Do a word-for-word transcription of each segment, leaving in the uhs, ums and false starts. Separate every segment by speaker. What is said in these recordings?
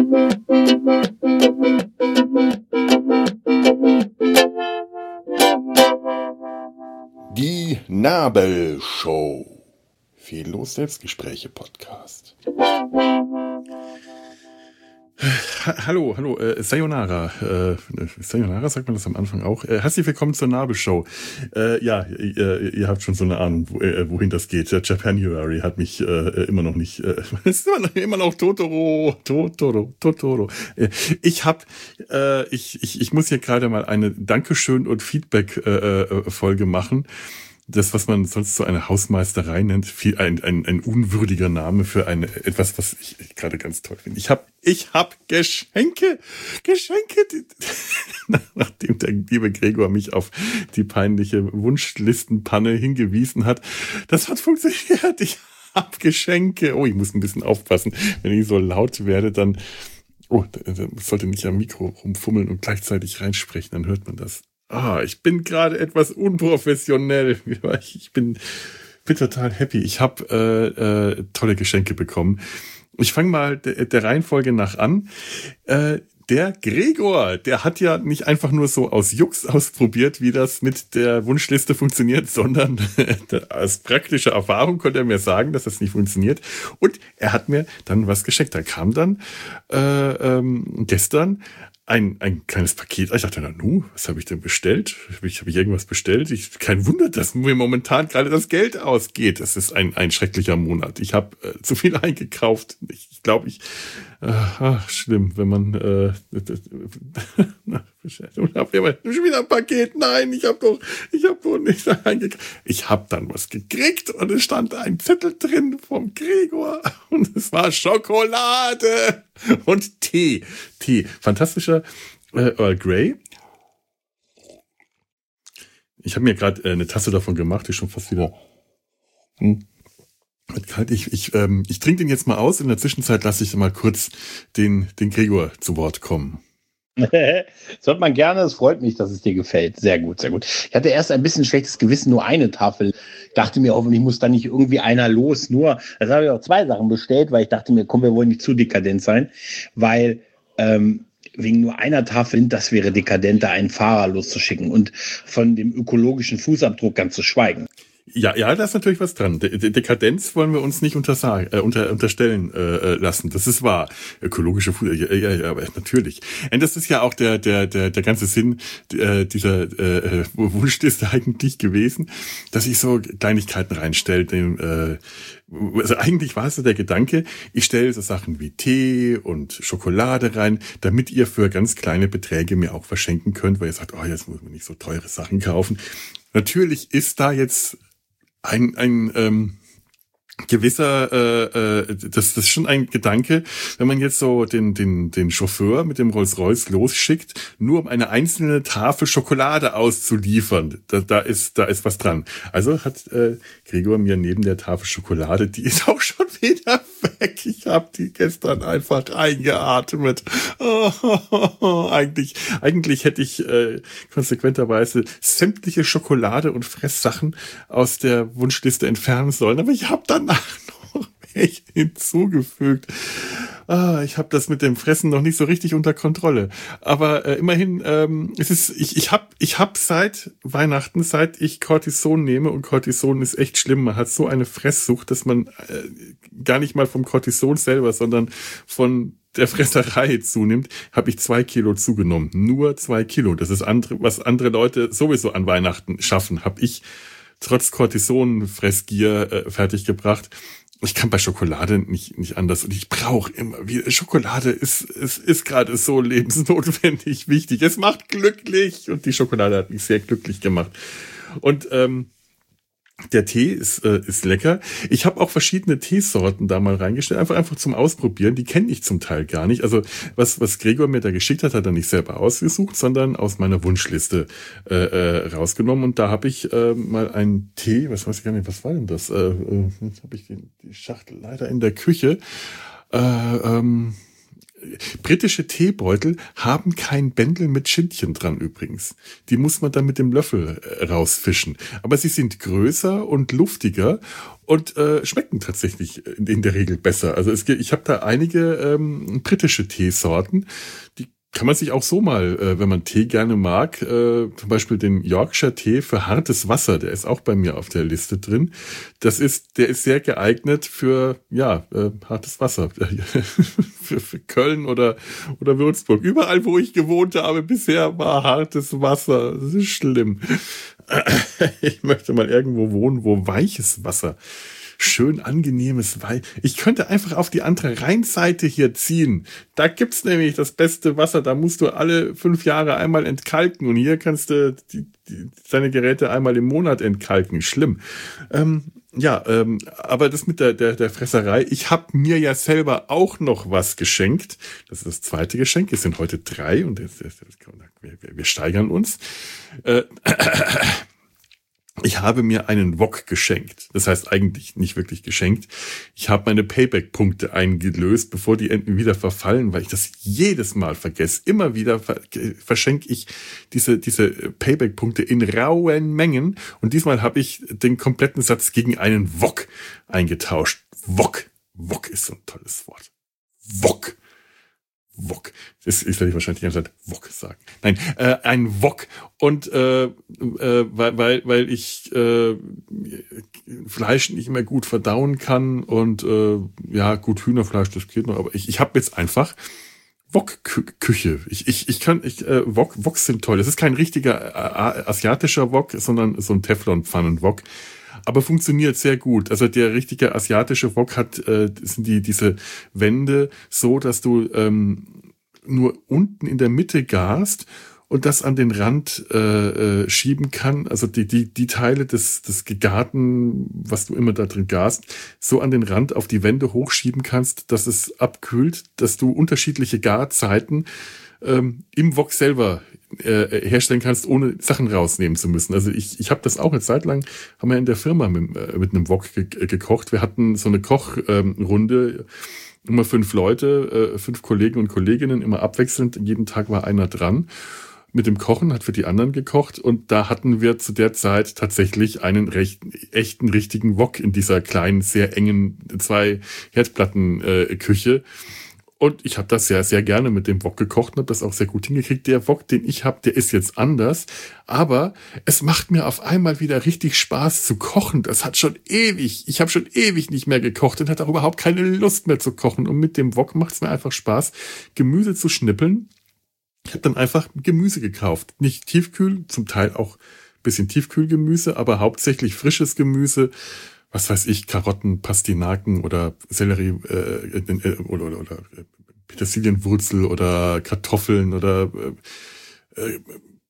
Speaker 1: Die Nabelshow. Fehllos Selbstgespräche Podcast.
Speaker 2: Hallo, hallo, äh, Sayonara. Äh, Sayonara sagt man das am Anfang auch. Äh, herzlich willkommen zur Nabelshow. Äh, ja, ihr, ihr habt schon so eine Ahnung, wo, äh, wohin das geht. Der Japanuary hat mich äh, immer noch nicht. Äh, es ist immer noch, immer noch Totoro, Totoro, Totoro. Äh, ich hab, äh, ich, ich, ich muss hier gerade mal eine Dankeschön und Feedback-Folge äh, machen. Das, was man sonst so eine Hausmeisterei nennt, viel, ein, ein, ein unwürdiger Name für eine, etwas, was ich, ich gerade ganz toll finde. Ich hab, ich hab Geschenke, Geschenke, die, nachdem der liebe Gregor mich auf die peinliche Wunschlistenpanne hingewiesen hat. Das hat funktioniert. Ich hab Geschenke. Oh, ich muss ein bisschen aufpassen. Wenn ich so laut werde, dann, oh, da sollte nicht am Mikro rumfummeln und gleichzeitig reinsprechen, dann hört man das. Ah, ich bin gerade etwas unprofessionell. Ich bin, bin total happy. Ich habe äh, äh, tolle Geschenke bekommen. Ich fange mal de, der Reihenfolge nach an. Äh, der Gregor, der hat ja nicht einfach nur so aus Jux ausprobiert, wie das mit der Wunschliste funktioniert, sondern aus praktischer Erfahrung konnte er mir sagen, dass das nicht funktioniert. Und er hat mir dann was geschenkt. Da kam dann äh, ähm, gestern Ein, ein kleines Paket. Ich dachte, na nu, was habe ich denn bestellt? Habe ich, hab ich irgendwas bestellt? Ich, kein Wunder, dass mir momentan gerade das Geld ausgeht. Das ist ein, ein schrecklicher Monat. Ich habe äh, zu viel eingekauft. Ich glaube, ich, äh, ach, schlimm, wenn man, äh, und hab immer schon wieder ein Paket. Nein, ich habe doch, ich habe doch nichts eingekauft. Ich habe dann was gekriegt und es stand ein Zettel drin vom Gregor und es war Schokolade und Tee. Tee. Fantastischer äh, Earl Grey. Ich habe mir gerade äh, eine Tasse davon gemacht, die ist schon fast wieder hm. Ich, ich, ähm, ich trinke den jetzt mal aus. In der Zwischenzeit lasse ich mal kurz den, den Gregor zu Wort kommen.
Speaker 3: Das hört man gerne, es freut mich, dass es dir gefällt. Sehr gut, sehr gut. Ich hatte erst ein bisschen schlechtes Gewissen, nur eine Tafel. Ich dachte mir, hoffentlich muss da nicht irgendwie einer los. Nur, das habe ich auch zwei Sachen bestellt, weil ich dachte mir, komm, wir wollen nicht zu dekadent sein. Weil ähm, wegen nur einer Tafel, das wäre dekadenter, einen Fahrer loszuschicken und von dem ökologischen Fußabdruck ganz zu schweigen.
Speaker 2: Ja, ja, da ist natürlich was dran. De- De- Dekadenz wollen wir uns nicht untersagen, äh, unter, unterstellen äh, lassen. Das ist wahr. Ökologische Fuß, ja, ja, ja, aber natürlich. Und das ist ja auch der der der der ganze Sinn äh, dieser äh, Wunschliste eigentlich gewesen, dass ich so Kleinigkeiten reinstelle. Den, äh, also eigentlich war es so der Gedanke, ich stelle so Sachen wie Tee und Schokolade rein, damit ihr für ganz kleine Beträge mir auch verschenken könnt, weil ihr sagt, oh, jetzt muss man nicht so teure Sachen kaufen. Natürlich ist da jetzt ein ein ähm, gewisser äh, äh, das das ist schon ein Gedanke, wenn man jetzt so den den den Chauffeur mit dem Rolls-Royce losschickt, nur um eine einzelne Tafel Schokolade auszuliefern. Da da ist da ist was dran. Also hat äh, Gregor mir neben der Tafel Schokolade, die ist auch schon wieder weg. Ich habe die gestern einfach eingeatmet. Oh, oh, oh, oh. Eigentlich eigentlich hätte ich äh, konsequenterweise sämtliche Schokolade und Fresssachen aus der Wunschliste entfernen sollen, aber ich habe dann noch welche hinzugefügt. Ah, ich habe das mit dem Fressen noch nicht so richtig unter Kontrolle. Aber äh, immerhin, ähm, es ist, ich, ich habe ich hab seit Weihnachten, seit ich Cortison nehme, und Cortison ist echt schlimm, man hat so eine Fresssucht, dass man äh, gar nicht mal vom Cortison selber, sondern von der Fresserei zunimmt, habe ich zwei Kilo zugenommen. Nur zwei Kilo. Das ist andere, was andere Leute sowieso an Weihnachten schaffen, habe ich trotz Cortison-Fressgier äh, fertiggebracht. Ich kann bei Schokolade nicht nicht anders und ich brauche immer wieder Schokolade. Ist ist ist gerade so lebensnotwendig wichtig. Es macht glücklich und die Schokolade hat mich sehr glücklich gemacht. Und ähm, der Tee ist äh, ist lecker. Ich habe auch verschiedene Teesorten da mal reingestellt, einfach einfach zum Ausprobieren. Die kenne ich zum Teil gar nicht. Also was was Gregor mir da geschickt hat, hat er nicht selber ausgesucht, sondern aus meiner Wunschliste äh, äh, rausgenommen. Und da habe ich äh, mal einen Tee, was weiß ich gar nicht, was war denn das? Äh, äh, jetzt habe ich die, die Schachtel leider in der Küche. Äh, ähm, Britische Teebeutel haben kein Bändel mit Schindchen dran übrigens. Die muss man dann mit dem Löffel äh, rausfischen. Aber sie sind größer und luftiger und äh, schmecken tatsächlich in, in der Regel besser. Also es gibt, ich habe da einige ähm, britische Teesorten, die kann man sich auch so mal, äh, wenn man Tee gerne mag, äh, zum Beispiel den Yorkshire Tee für hartes Wasser, der ist auch bei mir auf der Liste drin. Das ist, der ist sehr geeignet für, ja, äh, hartes Wasser. für, für Köln oder, oder Würzburg. Überall, wo ich gewohnt habe, bisher war hartes Wasser. Das ist schlimm. Ich möchte mal irgendwo wohnen, wo weiches Wasser, schön angenehmes Wein. Ich könnte einfach auf die andere Rheinseite hier ziehen. Da gibt's nämlich das beste Wasser. Da musst du alle fünf Jahre einmal entkalken. Und hier kannst du die, die, deine Geräte einmal im Monat entkalken. Schlimm. Ähm, ja, ähm, aber das mit der, der, der Fresserei. Ich habe mir ja selber auch noch was geschenkt. Das ist das zweite Geschenk. Es sind heute drei und das, das, das, wir, wir steigern uns. Äh, Ich habe mir einen Wok geschenkt. Das heißt eigentlich nicht wirklich geschenkt. Ich habe meine Payback-Punkte eingelöst, bevor die enden wieder verfallen, weil ich das jedes Mal vergesse. Immer wieder verschenke ich diese, diese Payback-Punkte in rauen Mengen. Und diesmal habe ich den kompletten Satz gegen einen Wok eingetauscht. Wok. Wok ist so ein tolles Wort. Wok. Wok. Das ist, werde ich wahrscheinlich die ganze Zeit Wok sagen. Nein, äh, ein Wok. Und äh, äh, weil, weil, weil ich äh, Fleisch nicht mehr gut verdauen kann und äh, ja, gut, Hühnerfleisch, das geht noch, aber ich, ich habe jetzt einfach Wok-Küche. Ich, ich, ich kann, ich, äh, Wok, Woks sind toll. Das ist kein richtiger äh, asiatischer Wok, sondern so ein Teflon-Pfannen-Wok. Aber funktioniert sehr gut. Also der richtige asiatische Wok hat äh, sind die diese Wände so, dass du ähm, nur unten in der Mitte garst und das an den Rand äh, äh, schieben kann. Also die die die Teile des des Gegarten, was du immer da drin garst, so an den Rand auf die Wände hochschieben kannst, dass es abkühlt, dass du unterschiedliche Garzeiten ähm, im Wok selber äh, herstellen kannst, ohne Sachen rausnehmen zu müssen. Also ich ich habe das auch eine Zeit lang, haben wir in der Firma mit, äh, mit einem Wok ge- gekocht. Wir hatten so eine Kochrunde, ähm, immer fünf Leute, äh, fünf Kollegen und Kolleginnen, immer abwechselnd. Jeden Tag war einer dran mit dem Kochen, hat für die anderen gekocht. Und da hatten wir zu der Zeit tatsächlich einen recht, echten, richtigen Wok in dieser kleinen, sehr engen zwei Herdplatten äh, Küche. Und ich habe das sehr, sehr gerne mit dem Wok gekocht und habe das auch sehr gut hingekriegt. Der Wok, den ich habe, der ist jetzt anders. Aber es macht mir auf einmal wieder richtig Spaß zu kochen. Das hat schon ewig, ich habe schon ewig nicht mehr gekocht und hatte auch überhaupt keine Lust mehr zu kochen. Und mit dem Wok macht es mir einfach Spaß, Gemüse zu schnippeln. Ich habe dann einfach Gemüse gekauft. Nicht Tiefkühl, zum Teil auch ein bisschen Tiefkühlgemüse, aber hauptsächlich frisches Gemüse. Was weiß ich, Karotten, Pastinaken oder Sellerie äh, äh, oder, oder, oder Petersilienwurzel oder Kartoffeln oder äh, äh,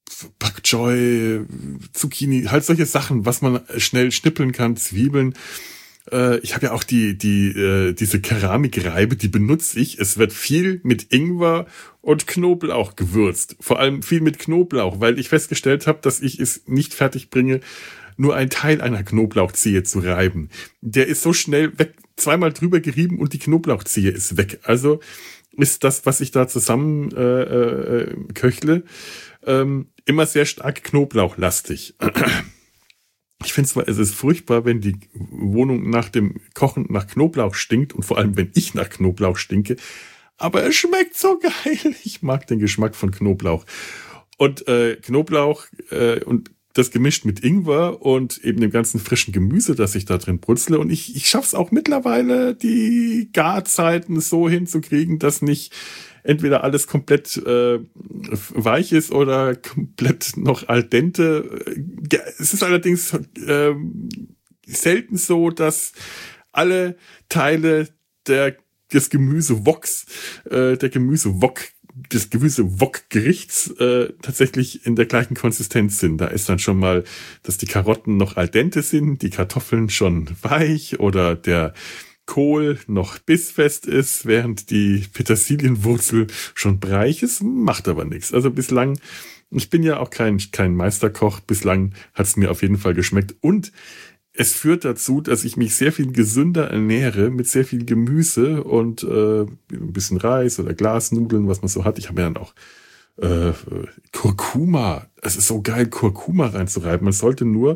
Speaker 2: Pak Choi, Zucchini, halt solche Sachen, was man schnell schnippeln kann, Zwiebeln. Äh, ich habe ja auch die die äh, diese Keramikreibe, die benutze ich. Es wird viel mit Ingwer und Knoblauch gewürzt. Vor allem viel mit Knoblauch, weil ich festgestellt habe, dass ich es nicht fertig bringe, nur ein Teil einer Knoblauchzehe zu reiben. Der ist so schnell weg, zweimal drüber gerieben und die Knoblauchzehe ist weg. Also ist das, was ich da zusammen äh, äh, köchle, ähm, immer sehr stark knoblauchlastig. Ich finde zwar, es ist furchtbar, wenn die Wohnung nach dem Kochen nach Knoblauch stinkt und vor allem, wenn ich nach Knoblauch stinke, aber es schmeckt so geil. Ich mag den Geschmack von Knoblauch. Und äh, Knoblauch äh, und das gemischt mit Ingwer und eben dem ganzen frischen Gemüse, das ich da drin brutzle. Und ich, ich schaffe es auch mittlerweile, die Garzeiten so hinzukriegen, dass nicht entweder alles komplett äh, weich ist oder komplett noch al dente. Es ist allerdings äh, selten so, dass alle Teile der des Gemüsewoks, äh, der Gemüsewok des Gemüse-Wok-Gerichts äh, tatsächlich in der gleichen Konsistenz sind. Da ist dann schon mal, dass die Karotten noch al dente sind, die Kartoffeln schon weich oder der Kohl noch bissfest ist, während die Petersilienwurzel schon breich ist. Macht aber nichts. Also bislang, ich bin ja auch kein kein Meisterkoch, bislang hat es mir auf jeden Fall geschmeckt. Und es führt dazu, dass ich mich sehr viel gesünder ernähre mit sehr viel Gemüse und äh, ein bisschen Reis oder Glasnudeln, was man so hat. Ich habe ja dann auch äh, Kurkuma. Es ist so geil, Kurkuma reinzureiben. Man sollte nur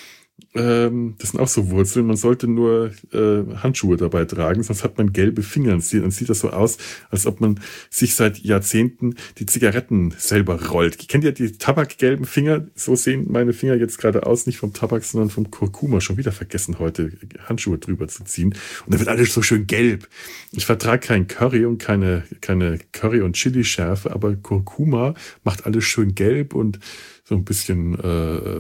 Speaker 2: Ähm, das sind auch so Wurzeln. Man sollte nur äh, Handschuhe dabei tragen, sonst hat man gelbe Finger. Dann sieht, dann sieht das so aus, als ob man sich seit Jahrzehnten die Zigaretten selber rollt. Kennt ihr die tabakgelben Finger? So sehen meine Finger jetzt gerade aus, nicht vom Tabak, sondern vom Kurkuma. Schon wieder vergessen, heute Handschuhe drüber zu ziehen. Und dann wird alles so schön gelb. Ich vertrage kein Curry und keine, keine Curry- und Chili-Schärfe, aber Kurkuma macht alles schön gelb und so ein bisschen äh,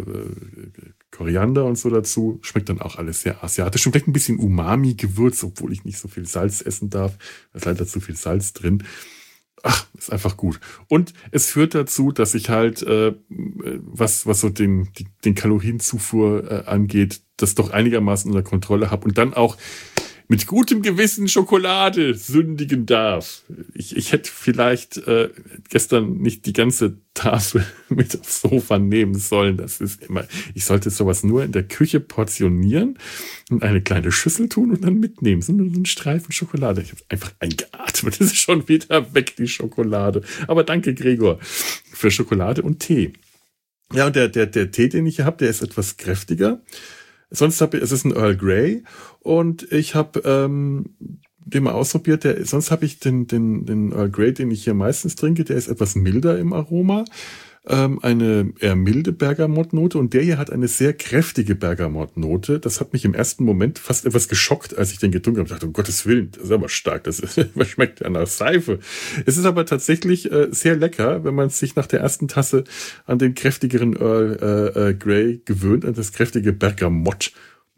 Speaker 2: Koriander und so dazu. Schmeckt dann auch alles sehr asiatisch und vielleicht ein bisschen Umami-Gewürz, obwohl ich nicht so viel Salz essen darf. Da ist leider zu viel Salz drin. Ach, ist einfach gut. Und es führt dazu, dass ich halt, äh, was, was so den, die, den Kalorienzufuhr äh, angeht, das doch einigermaßen unter Kontrolle habe und dann auch mit gutem Gewissen Schokolade sündigen darf. Ich, ich hätte vielleicht äh, gestern nicht die ganze Tafel mit aufs Sofa nehmen sollen. Das ist immer, ich sollte sowas nur in der Küche portionieren und eine kleine Schüssel tun und dann mitnehmen. So einen Streifen Schokolade. Ich habe einfach eingeatmet. Das ist schon wieder weg, die Schokolade. Aber danke, Gregor, für Schokolade und Tee. Ja, und der, der, der Tee, den ich hier habe, der ist etwas kräftiger. Sonst habe ich, es ist ein Earl Grey und ich habe ähm, den mal ausprobiert. Der, sonst habe ich den, den, den Earl Grey, den ich hier meistens trinke, der ist etwas milder im Aroma. Ähm, eine eher milde Bergamottnote und der hier hat eine sehr kräftige Bergamottnote. Das hat mich im ersten Moment fast etwas geschockt, als ich den getrunken habe. Ich dachte, um Gottes Willen, das ist aber stark, das ist, was schmeckt ja nach Seife. Es ist aber tatsächlich äh, sehr lecker, wenn man sich nach der ersten Tasse an den kräftigeren Earl äh, äh, Grey gewöhnt, an das kräftige Bergamott.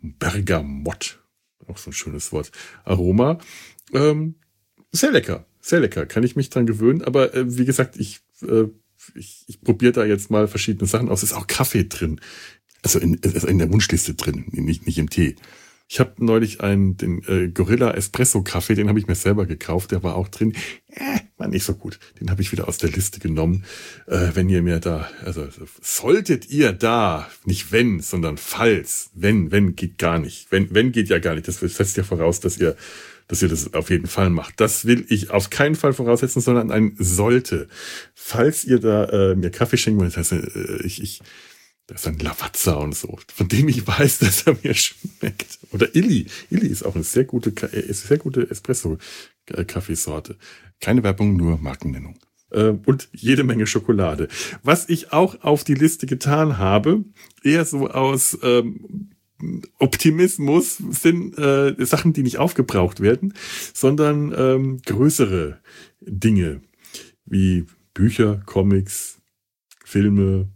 Speaker 2: Bergamott, auch so ein schönes Wort. Aroma. Ähm, sehr lecker, sehr lecker, kann ich mich dran gewöhnen. Aber äh, wie gesagt, ich äh, Ich, ich probiere da jetzt mal verschiedene Sachen aus. Es ist auch Kaffee drin. Also in, also in der Wunschliste drin, nicht, nicht im Tee. Ich habe neulich einen, den äh, Gorilla Espresso Kaffee, den habe ich mir selber gekauft, der war auch drin. Äh, war nicht so gut. Den habe ich wieder aus der Liste genommen. Äh, wenn ihr mir da, also solltet ihr da, nicht wenn, sondern falls, wenn, wenn geht gar nicht. Wenn, wenn geht ja gar nicht. Das setzt ja voraus, dass ihr dass ihr das auf jeden Fall macht. Das will ich auf keinen Fall voraussetzen, sondern ein sollte. Falls ihr da äh, mir Kaffee schenken wollt, das heißt, äh, ich, ich, das ist ein Lavazza und so, von dem ich weiß, dass er mir schmeckt. Oder Illy. Illy ist auch eine sehr gute, äh, sehr gute Espresso-Kaffeesorte. Keine Werbung, nur Markennennung. Äh, und jede Menge Schokolade. Was ich auch auf die Liste getan habe, eher so aus ähm, Optimismus, sind äh, Sachen, die nicht aufgebraucht werden, sondern ähm, größere Dinge wie Bücher, Comics, Filme,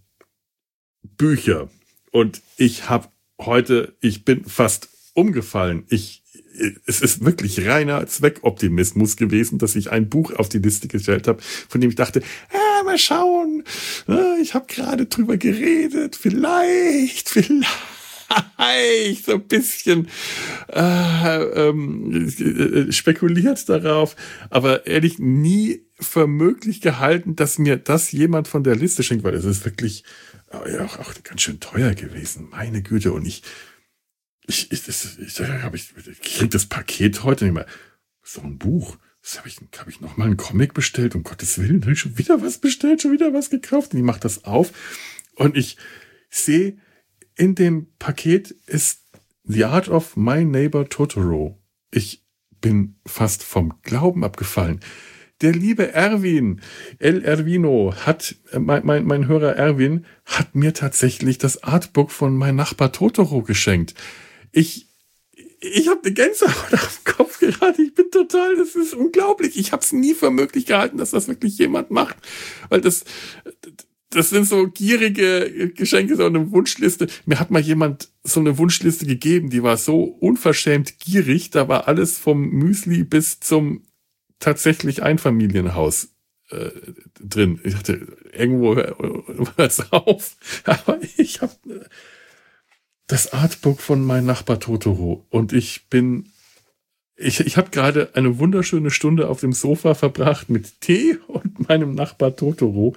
Speaker 2: Bücher. Und ich habe heute, ich bin fast umgefallen. Ich, es ist wirklich reiner Zweckoptimismus gewesen, dass ich ein Buch auf die Liste gestellt habe, von dem ich dachte, ah, mal schauen, ich habe gerade drüber geredet, vielleicht, vielleicht. so ein bisschen äh, ähm, spekuliert darauf, aber ehrlich nie für möglich gehalten, dass mir das jemand von der Liste schenkt, weil es ist wirklich äh, ja, auch, auch ganz schön teuer gewesen, meine Güte. Und ich ich, ich, das, ich, hab ich, ich krieg das Paket heute nicht mehr. So ein Buch. Das habe ich, hab ich noch mal einen Comic bestellt, um Gottes Willen, habe ich schon wieder was bestellt, schon wieder was gekauft. Und ich mache das auf und ich sehe, in dem Paket ist The Art of My Neighbor Totoro. Ich bin fast vom Glauben abgefallen. Der liebe Erwin, El Erwino, hat, mein, mein, mein Hörer Erwin, hat mir tatsächlich das Artbook von Mein Nachbar Totoro geschenkt. Ich, ich habe eine Gänsehaut auf dem Kopf gerade. Ich bin total, das ist unglaublich. Ich habe es nie für möglich gehalten, dass das wirklich jemand macht. Weil das... Das sind so gierige Geschenke, so eine Wunschliste. Mir hat mal jemand so eine Wunschliste gegeben, die war so unverschämt gierig. Da war alles vom Müsli bis zum tatsächlich Einfamilienhaus äh, drin. Ich dachte, irgendwo hört's auf. Aber ich habe das Artbook von Mein Nachbar Totoro und ich bin... Ich, ich habe gerade eine wunderschöne Stunde auf dem Sofa verbracht mit Tee und meinem Nachbar Totoro.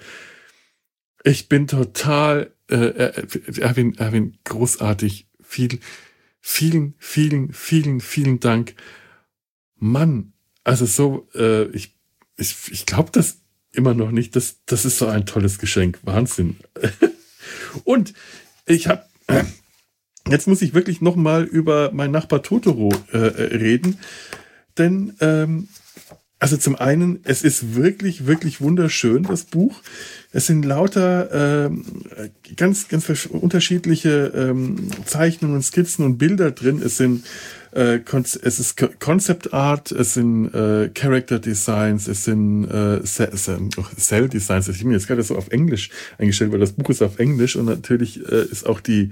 Speaker 2: Ich bin total, äh, Erwin, Erwin, großartig. Viel, Vielen, vielen, vielen, vielen Dank. Mann, also so, äh, ich, ich, ich glaube das immer noch nicht. Das, das ist so ein tolles Geschenk. Wahnsinn. Und ich habe, äh, jetzt muss ich wirklich noch mal über meinen Nachbar Totoro äh, reden. Denn, ähm, also zum einen, es ist wirklich, wirklich wunderschön, das Buch. Es sind lauter ähm, ganz, ganz unterschiedliche ähm, Zeichnungen, Skizzen und Bilder drin. Es sind äh, es ist Concept Art, es sind äh, Character Designs, es sind äh, Cell Designs. Ich bin jetzt gerade so auf Englisch eingestellt, weil das Buch ist auf Englisch und natürlich äh, ist auch die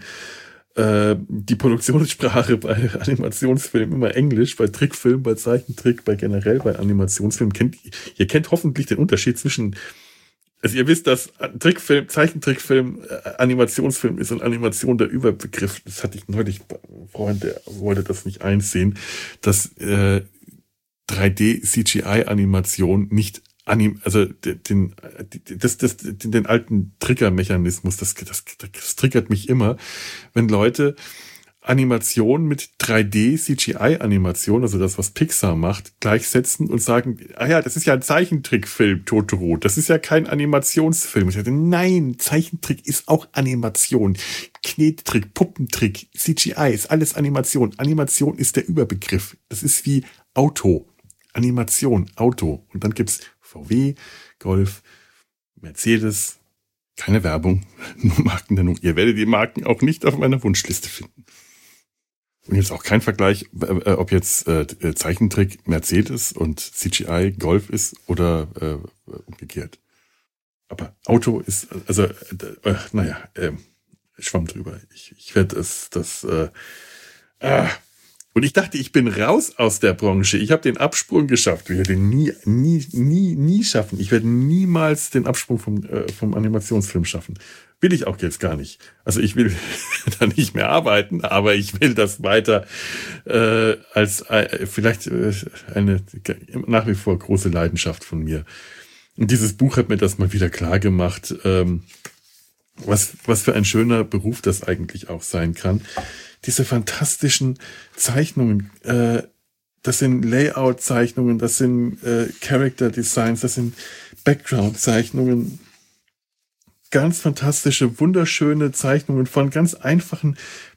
Speaker 2: die Produktionssprache bei Animationsfilmen immer Englisch, bei Trickfilmen, bei Zeichentrick, bei generell bei Animationsfilmen. Kennt, ihr kennt hoffentlich den Unterschied zwischen, also ihr wisst, dass Trickfilm, Zeichentrickfilm, Animationsfilm ist und Animation der Überbegriff. Das hatte ich neulich, ein Freund, der wollte das nicht einsehen, dass äh, drei D C G I-Animation nicht Anim, also den, das, das, den, den alten Triggermechanismus, das, das, das triggert mich immer, wenn Leute Animation mit drei D C G I-Animation, also das, was Pixar macht, gleichsetzen und sagen, ah ja, das ist ja ein Zeichentrickfilm, Totoro, das ist ja kein Animationsfilm. Ich sage, nein, Zeichentrick ist auch Animation. Knettrick, Puppentrick, C G I ist alles Animation. Animation ist der Überbegriff. Das ist wie Auto. Animation, Auto. Und dann gibt's V W, Golf, Mercedes, keine Werbung, nur Markennennung. Ihr werdet die Marken auch nicht auf meiner Wunschliste finden. Und jetzt auch kein Vergleich, äh, ob jetzt äh, Zeichentrick Mercedes und C G I Golf ist oder äh, umgekehrt. Aber Auto ist, also, äh, naja, äh, schwamm drüber. Ich, ich werde das, das, äh, äh, und ich dachte, ich bin raus aus der Branche. Ich habe den Absprung geschafft. Ich werde den nie, nie, nie, nie schaffen. Ich werde niemals den Absprung vom, äh, vom Animationsfilm schaffen. Will ich auch jetzt gar nicht. Also ich will da nicht mehr arbeiten, aber ich will das weiter äh, als äh, vielleicht äh, eine nach wie vor große Leidenschaft von mir. Und dieses Buch hat mir das mal wieder klar gemacht, ähm, was, was für ein schöner Beruf das eigentlich auch sein kann. Diese fantastischen Zeichnungen, äh, das sind Layout-Zeichnungen, das sind äh, Character-Designs, das sind Background-Zeichnungen, ganz fantastische, wunderschöne Zeichnungen von ganz einfachen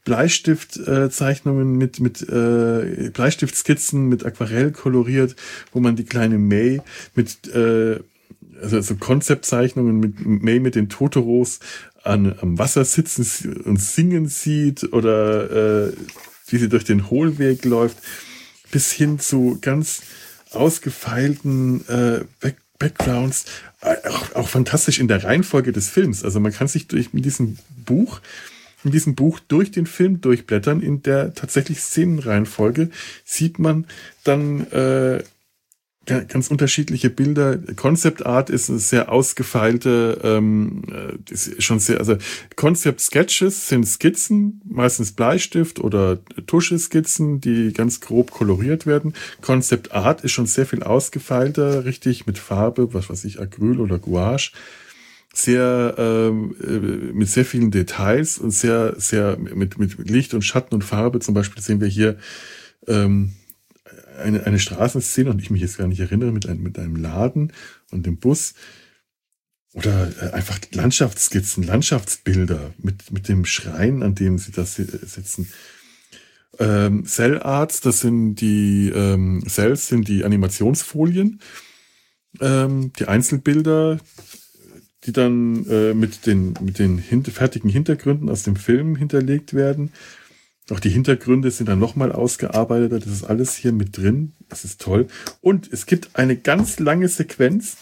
Speaker 2: Bleistift-Zeichnungen mit mit äh, Bleistiftskizzen, mit Aquarell koloriert, wo man die kleine May mit äh, also so Konzeptzeichnungen mit May mit den Totoros an, am Wasser sitzen und singen sieht oder äh, wie sie durch den Hohlweg läuft, bis hin zu ganz ausgefeilten äh, Back Backgrounds, auch, auch fantastisch in der Reihenfolge des Films. Also man kann sich durch mit diesem Buch, in diesem Buch durch den Film durchblättern. In der tatsächlich Szenenreihenfolge sieht man dann äh, ganz unterschiedliche Bilder. Concept Art ist eine sehr ausgefeilte, ähm, ist schon sehr, also Concept Sketches sind Skizzen, meistens Bleistift oder Tuscheskizzen, die ganz grob koloriert werden. Concept Art ist schon sehr viel ausgefeilter, richtig mit Farbe, was weiß ich, Acryl oder Gouache. Sehr, ähm, mit sehr vielen Details und sehr, sehr mit, mit Licht und Schatten und Farbe. Zum Beispiel sehen wir hier, ähm, Eine, eine Straßenszene, und ich mich jetzt gar nicht erinnere, mit einem, mit einem Laden und dem Bus. Oder äh, einfach Landschaftsskizzen, Landschaftsbilder mit, mit dem Schrein, an dem sie das sitzen. Ähm, Cell Arts, das sind die, ähm, Cells sind die Animationsfolien, ähm, die Einzelbilder, die dann äh, mit den, mit den hint- fertigen Hintergründen aus dem Film hinterlegt werden. Auch die Hintergründe sind dann nochmal ausgearbeitet. Das ist alles hier mit drin. Das ist toll. Und es gibt eine ganz lange Sequenz,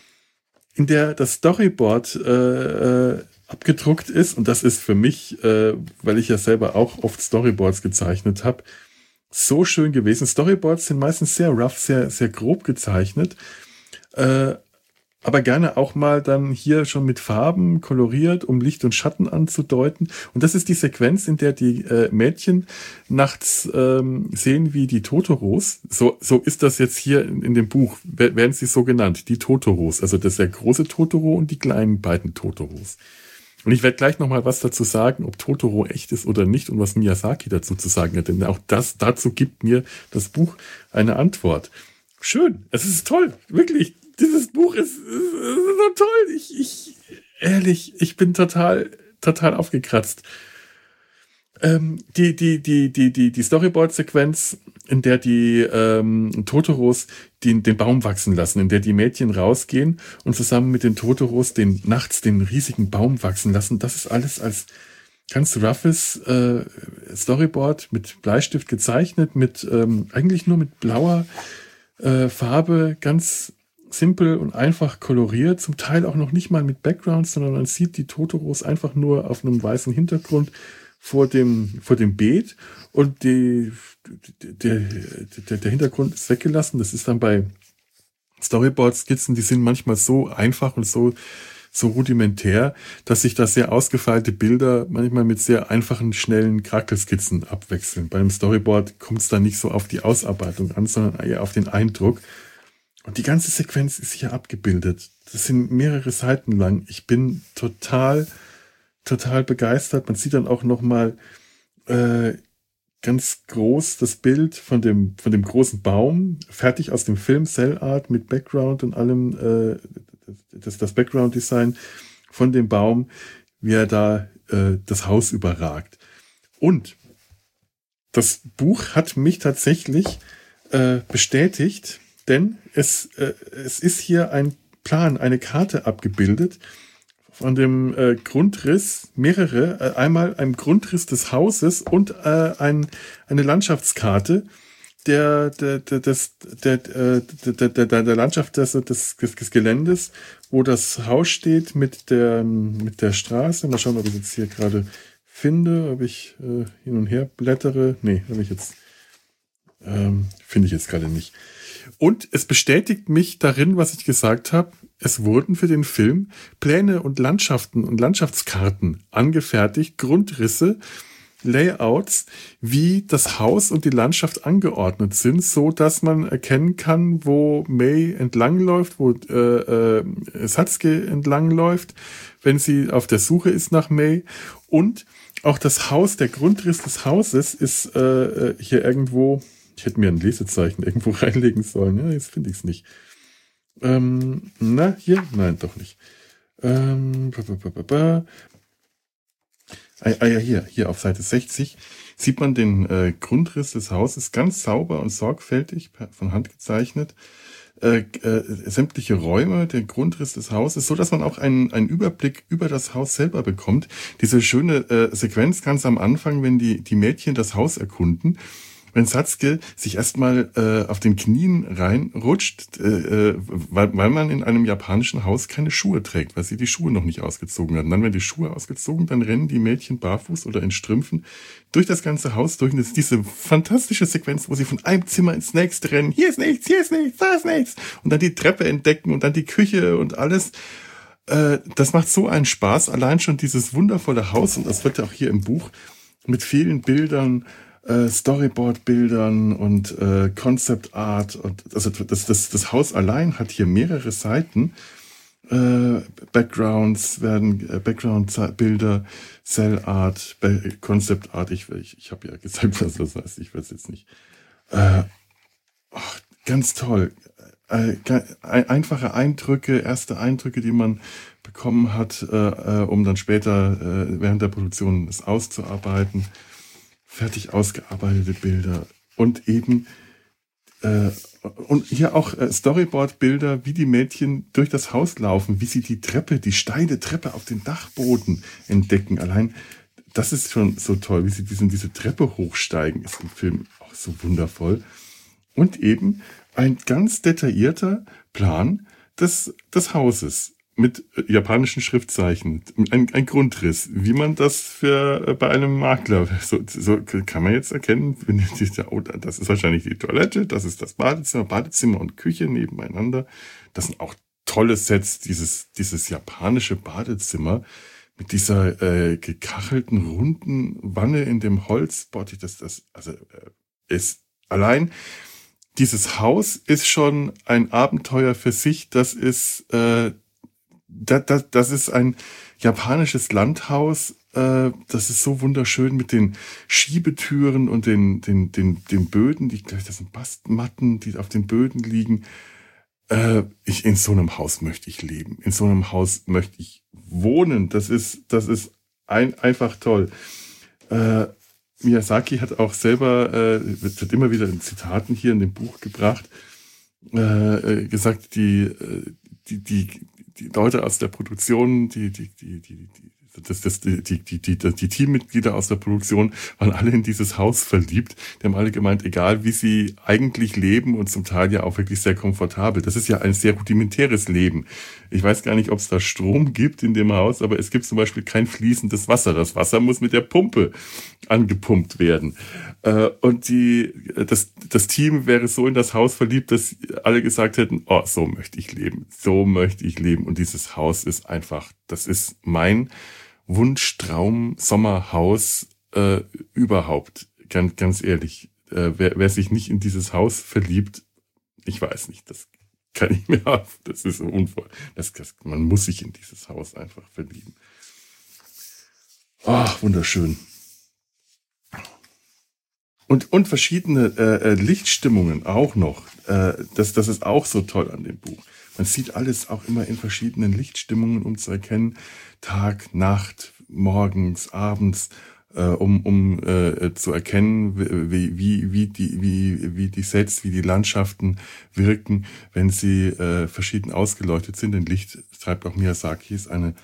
Speaker 2: in der das Storyboard äh, äh, abgedruckt ist. Und das ist für mich, äh, weil ich ja selber auch oft Storyboards gezeichnet habe, so schön gewesen. Storyboards sind meistens sehr rough, sehr, sehr grob gezeichnet. Äh, aber gerne auch mal dann hier schon mit Farben koloriert, um Licht und Schatten anzudeuten. Und das ist die Sequenz, in der die äh, Mädchen nachts ähm, sehen, wie die Totoros, so so ist das jetzt hier in, in dem Buch, werden sie so genannt, die Totoros. Also das ist der große Totoro und die kleinen beiden Totoros. Und ich werde gleich nochmal was dazu sagen, ob Totoro echt ist oder nicht und was Miyazaki dazu zu sagen hat. Denn auch das, dazu gibt mir das Buch eine Antwort. Schön, es ist toll, wirklich. Dieses Buch ist, ist, ist so toll. Ich, ich, ehrlich, ich bin total, total aufgekratzt. Ähm, die, die, die, die, die, die Storyboard-Sequenz, in der die ähm, Totoros den, den Baum wachsen lassen, in der die Mädchen rausgehen und zusammen mit den Totoros den nachts den riesigen Baum wachsen lassen, das ist alles als ganz roughes äh, Storyboard mit Bleistift gezeichnet, mit ähm, eigentlich nur mit blauer äh, Farbe, ganz simpel und einfach koloriert, zum Teil auch noch nicht mal mit Backgrounds, sondern man sieht die Totoros einfach nur auf einem weißen Hintergrund vor dem, vor dem Beet und die, der, der, der Hintergrund ist weggelassen. Das ist dann bei Storyboard-Skizzen, die sind manchmal so einfach und so, so rudimentär, dass sich da sehr ausgefeilte Bilder manchmal mit sehr einfachen, schnellen Krakelskizzen abwechseln. Bei einem Storyboard kommt es dann nicht so auf die Ausarbeitung an, sondern eher auf den Eindruck. Und die ganze Sequenz ist hier abgebildet. Das sind mehrere Seiten lang. Ich bin total total begeistert. Man sieht dann auch nochmal äh, ganz groß das Bild von dem, von dem großen Baum, fertig aus dem Film, Cell Art mit Background und allem, äh, das, das Background-Design von dem Baum, wie er da äh, das Haus überragt. Und das Buch hat mich tatsächlich äh, bestätigt, denn es, äh, es ist hier ein Plan, eine Karte abgebildet, von dem äh, Grundriss, mehrere, äh, einmal ein Grundriss des Hauses und äh, ein, eine Landschaftskarte der, der, der, des, der, der, der, der, der Landschaft des, des, des Geländes, wo das Haus steht mit der, mit der Straße. Mal schauen, ob ich jetzt hier gerade finde, ob ich äh, hin und her blättere. Nee, habe ich jetzt, ähm, finde ich jetzt gerade nicht. Und es bestätigt mich darin, was ich gesagt habe. Es wurden für den Film Pläne und Landschaften und Landschaftskarten angefertigt, Grundrisse, Layouts, wie das Haus und die Landschaft angeordnet sind, so dass man erkennen kann, wo Mei entlangläuft, wo äh, äh, Satsuki entlangläuft, wenn sie auf der Suche ist nach Mei. Und auch das Haus, der Grundriss des Hauses ist äh, hier irgendwo. Ich hätte mir ein Lesezeichen irgendwo reinlegen sollen. Ja, jetzt finde ich es nicht. Ähm, na, hier? Nein, doch nicht. Ähm, ba, ba, ba, ba. Ah, ah ja, hier, hier auf Seite sechzig sieht man den äh, Grundriss des Hauses ganz sauber und sorgfältig per, von Hand gezeichnet. Äh, äh, sämtliche Räume, der Grundriss des Hauses, so dass man auch einen, einen Überblick über das Haus selber bekommt. Diese schöne äh, Sequenz ganz am Anfang, wenn die, die Mädchen das Haus erkunden, wenn Satsuki sich erstmal äh, auf den Knien reinrutscht, äh, weil, weil man in einem japanischen Haus keine Schuhe trägt, weil sie die Schuhe noch nicht ausgezogen hat. Und dann werden die Schuhe ausgezogen, dann rennen die Mädchen barfuß oder in Strümpfen durch das ganze Haus durch. Und das ist diese fantastische Sequenz, wo sie von einem Zimmer ins nächste rennen. Hier ist nichts, hier ist nichts, da ist nichts. Und dann die Treppe entdecken und dann die Küche und alles. Äh, das macht so einen Spaß. Allein schon dieses wundervolle Haus, und das wird ja auch hier im Buch mit vielen Bildern, Äh, Storyboard-Bildern und äh, Concept Art und also das, das, das Haus allein hat hier mehrere Seiten. Äh, Backgrounds werden äh, Background-Bilder, Cell Art, Concept Art. Ich, ich, ich habe ja gesagt, was das heißt. Ich weiß jetzt nicht. Äh, ach, ganz toll. Äh, einfache Eindrücke, erste Eindrücke, die man bekommen hat, äh, äh, um dann später äh, während der Produktion das auszuarbeiten. Fertig ausgearbeitete Bilder und eben äh, und hier auch äh, Storyboard-Bilder, wie die Mädchen durch das Haus laufen, wie sie die Treppe, die steile Treppe auf den Dachboden entdecken. Allein das ist schon so toll, wie sie diesen, diese Treppe hochsteigen, ist im Film auch so wundervoll. Und eben ein ganz detaillierter Plan des, des Hauses. Mit japanischen Schriftzeichen, ein, ein Grundriss, wie man das für bei einem Makler, so, so kann man jetzt erkennen, oh, das ist wahrscheinlich die Toilette, das ist das Badezimmer, Badezimmer und Küche nebeneinander. Das sind auch tolle Sets, dieses, dieses japanische Badezimmer mit dieser äh, gekachelten, runden Wanne in dem Holzbottich, das, das, also äh, ist allein, dieses Haus ist schon ein Abenteuer für sich, das ist, äh, Das, das, das ist ein japanisches Landhaus. Äh, das ist so wunderschön mit den Schiebetüren und den, den, den, den Böden. Die, das sind Bastmatten, die auf den Böden liegen. Äh, ich, in so einem Haus möchte ich leben. In so einem Haus möchte ich wohnen. Das ist, das ist ein, einfach toll. Äh, Miyazaki hat auch selber, äh, wird, wird immer wieder in Zitaten hier in dem Buch gebracht, äh, gesagt, die, die, die, die Leute aus der Produktion, die, die, die, die, die Das, das, die, die, die, die, die Teammitglieder aus der Produktion waren alle in dieses Haus verliebt. Die haben alle gemeint, egal wie sie eigentlich leben und zum Teil ja auch wirklich sehr komfortabel. Das ist ja ein sehr rudimentäres Leben. Ich weiß gar nicht, ob es da Strom gibt in dem Haus, aber es gibt zum Beispiel kein fließendes Wasser. Das Wasser muss mit der Pumpe angepumpt werden. Und die, das, das Team wäre so in das Haus verliebt, dass alle gesagt hätten, oh, so möchte ich leben. So möchte ich leben. Und dieses Haus ist einfach, das ist mein Wunschtraum Sommerhaus äh, überhaupt, ganz ganz ehrlich, äh, wer, wer sich nicht in dieses Haus verliebt, ich weiß nicht, das kann ich mir auf, das ist unvoll, das, das, man muss sich in dieses Haus einfach verlieben. Ach, wunderschön. Und und verschiedene äh, Lichtstimmungen auch noch, äh, das das ist auch so toll an dem Buch. Man sieht alles auch immer in verschiedenen Lichtstimmungen, um zu erkennen, Tag, Nacht, morgens, abends, äh, um um äh, zu erkennen, wie wie wie die wie wie die Sets, wie die Landschaften wirken, wenn sie äh, verschieden ausgeleuchtet sind. Denn Licht, schreibt auch Miyazaki, ist eine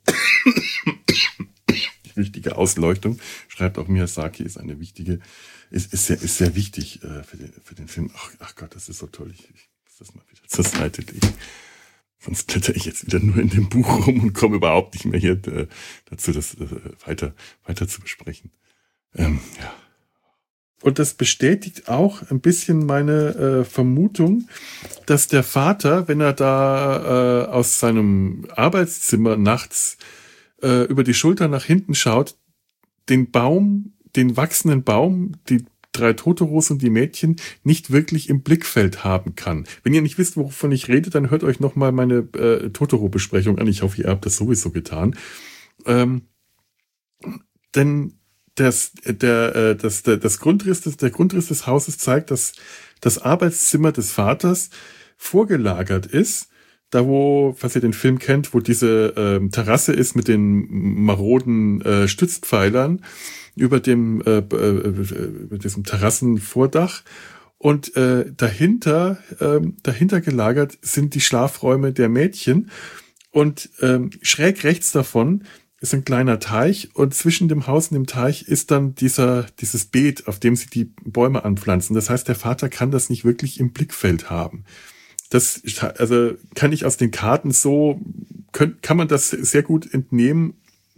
Speaker 2: wichtige Ausleuchtung. Schreibt auch Miyazaki, ist eine wichtige, ist ist sehr ist sehr wichtig äh, für den für den Film. Ach, ach Gott, das ist so toll. Ich, ich das mal wieder zur Seite legen. Sonst blätter ich jetzt wieder nur in dem Buch rum und komme überhaupt nicht mehr hier äh, dazu, das äh, weiter, weiter zu besprechen. Ähm, ja. Und das bestätigt auch ein bisschen meine äh, Vermutung, dass der Vater, wenn er da äh, aus seinem Arbeitszimmer nachts äh, über die Schulter nach hinten schaut, den Baum, den wachsenden Baum, die drei Totoros und die Mädchen nicht wirklich im Blickfeld haben kann. Wenn ihr nicht wisst, wovon ich rede, dann hört euch nochmal meine äh, Totoro-Besprechung an. Ich hoffe, ihr habt das sowieso getan. Ähm, denn das, der, äh, das, der, das Grundriss des, der Grundriss des Hauses zeigt, dass das Arbeitszimmer des Vaters vorgelagert ist. Da wo, falls ihr den Film kennt, wo diese ähm, Terrasse ist mit den maroden äh, Stützpfeilern über dem äh, äh, über diesem Terrassenvordach und äh, dahinter äh, dahinter gelagert sind die Schlafräume der Mädchen und ähm, schräg rechts davon ist ein kleiner Teich und zwischen dem Haus und dem Teich ist dann dieser dieses Beet, auf dem sie die Bäume anpflanzen. Das heißt, der Vater kann das nicht wirklich im Blickfeld haben. Das also kann ich aus den Karten so können, kann man das sehr gut entnehmen,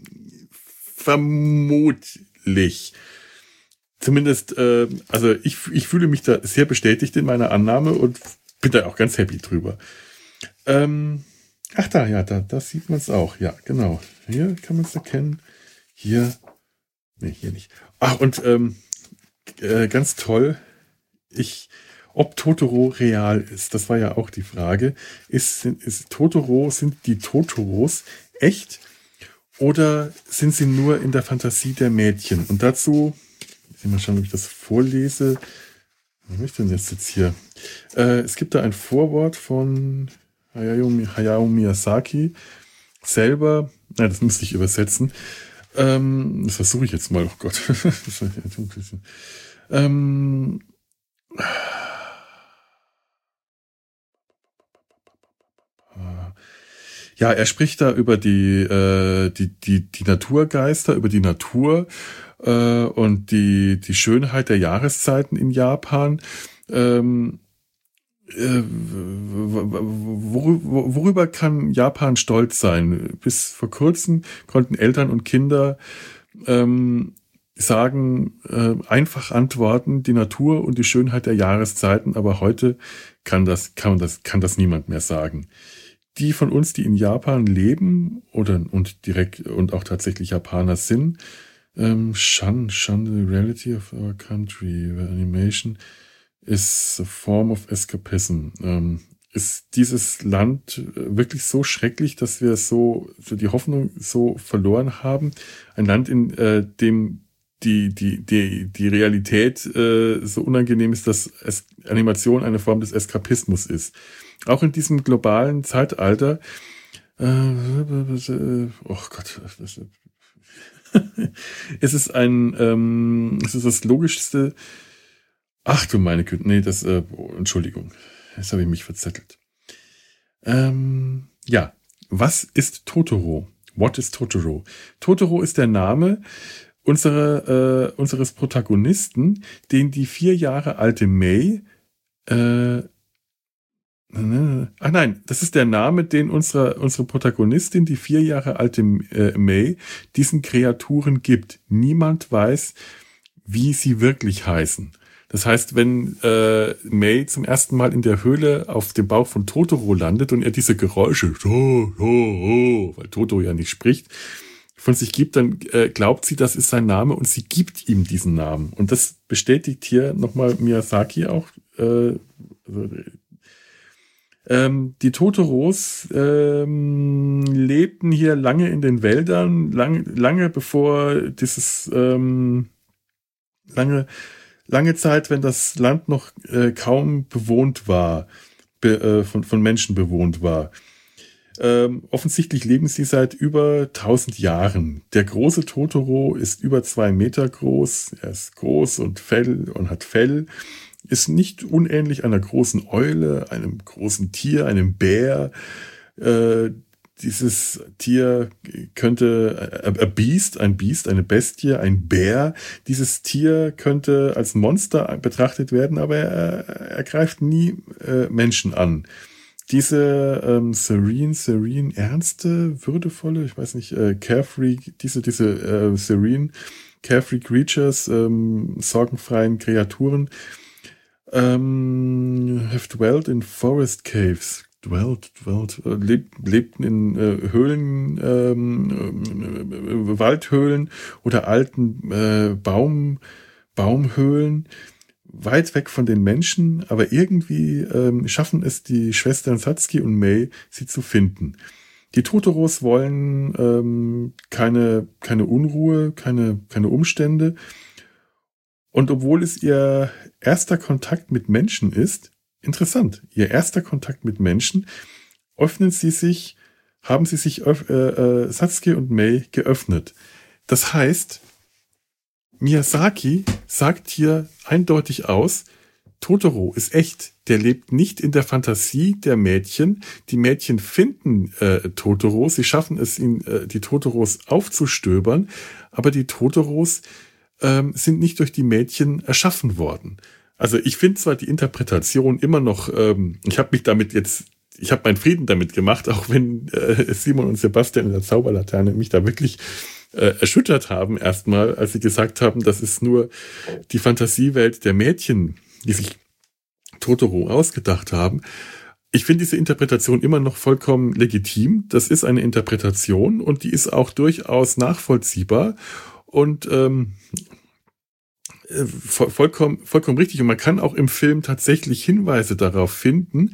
Speaker 2: vermutlich. Zumindest, äh, also ich, ich fühle mich da sehr bestätigt in meiner Annahme und bin da auch ganz happy drüber. Ähm, ach da, ja, da, da sieht man es auch. Ja, genau. Hier kann man es erkennen. Hier, nee, hier nicht. Ach, und ähm, äh, ganz toll, ich, ob Totoro real ist, das war ja auch die Frage. Ist, sind, ist Totoro, sind die Totoros echt? Oder sind sie nur in der Fantasie der Mädchen? Und dazu, ich will mal schauen, ob ich das vorlese. Was möchte ich denn jetzt, jetzt hier? Äh, es gibt da ein Vorwort von Hayao, Hayao Miyazaki selber. Nein, das müsste ich übersetzen. Ähm, das versuche ich jetzt mal. Oh Gott. Das war ja ein bisschen. Ähm, Ja, er spricht da über die, äh, die, die, die Naturgeister, über die Natur äh, und die, die Schönheit der Jahreszeiten in Japan. Ähm, äh, wor, worüber kann Japan stolz sein? Bis vor kurzem konnten Eltern und Kinder ähm, sagen, äh, einfach antworten, die Natur und die Schönheit der Jahreszeiten, aber heute kann das, kann das, kann das niemand mehr sagen. Die von uns, die in Japan leben oder und direkt und auch tatsächlich Japaner sind, ähm, shun, shun the reality of our country, where animation is a form of escapism. Ähm, ist dieses Land wirklich so schrecklich, dass wir so, so die Hoffnung so verloren haben. Ein Land, in äh, dem die die die die Realität äh, so unangenehm ist, dass es Animation eine Form des Eskapismus ist. Auch in diesem globalen Zeitalter. Äh, oh Gott, das, es ist ein, ähm, es ist das Logischste. Ach du meine Güte, nee, das, äh, oh, Entschuldigung, jetzt habe ich mich verzettelt. Ähm, ja, was ist Totoro? What is Totoro? Totoro ist der Name unsere, äh, unseres Protagonisten, den die vier Jahre alte Mei, äh, ach nein, das ist der Name, den unsere, unsere Protagonistin, die vier Jahre alte äh, Mei, diesen Kreaturen gibt. Niemand weiß, wie sie wirklich heißen. Das heißt, wenn äh, Mei zum ersten Mal in der Höhle auf dem Bauch von Totoro landet und er diese Geräusche, oh, oh, oh, weil Totoro ja nicht spricht, von sich gibt, dann äh, glaubt sie, das ist sein Name und sie gibt ihm diesen Namen. Und das bestätigt hier nochmal Miyazaki auch. Äh, also, ähm, die Totoros ähm, lebten hier lange in den Wäldern, lang, lange bevor dieses ähm, lange lange Zeit, wenn das Land noch äh, kaum bewohnt war, be, äh, von, von Menschen bewohnt war. Ähm, offensichtlich leben sie seit über tausend Jahren. Der große Totoro ist über zwei Meter groß. Er ist groß und Fell und hat Fell. Ist nicht unähnlich einer großen Eule, einem großen Tier, einem Bär. Äh, Dieses Tier könnte, a Beast, ein Biest, eine Bestie, ein Bär. Dieses Tier könnte als Monster betrachtet werden, aber er, er greift nie äh, Menschen an. Diese ähm, serene, serene, ernste, würdevolle, ich weiß nicht, äh, carefree, diese, diese äh, serene, carefree creatures, ähm, sorgenfreien Kreaturen, ähm, have dwelt in forest caves. Dwelt, dwelt, äh, leb, lebten in äh, Höhlen, ähm, äh, Waldhöhlen oder alten äh, Baum, Baumhöhlen, weit weg von den Menschen, aber irgendwie ähm, schaffen es die Schwestern Satsuki und Mei, sie zu finden. Die Totoros wollen ähm, keine, keine Unruhe, keine, keine Umstände. Und obwohl es ihr erster Kontakt mit Menschen ist, interessant, ihr erster Kontakt mit Menschen, öffnen sie sich, haben sie sich äh, äh, Satsuki und Mei geöffnet. Das heißt, Miyazaki sagt hier eindeutig aus, Totoro ist echt. Der lebt nicht in der Fantasie der Mädchen. Die Mädchen finden äh, Totoro, sie schaffen es, ihn, äh, die Totoros aufzustöbern, aber die Totoros ähm, sind nicht durch die Mädchen erschaffen worden. Also ich finde zwar die Interpretation immer noch, ähm, ich habe mich damit jetzt, ich habe meinen Frieden damit gemacht, auch wenn äh, Simon und Sebastian in der Zauberlaterne mich da wirklich äh, erschüttert haben erstmal, als sie gesagt haben, das ist nur die Fantasiewelt der Mädchen, die sich Totoro ausgedacht haben. Ich finde diese Interpretation immer noch vollkommen legitim. Das ist eine Interpretation und die ist auch durchaus nachvollziehbar und ähm, vollkommen, vollkommen richtig. Und man kann auch im Film tatsächlich Hinweise darauf finden,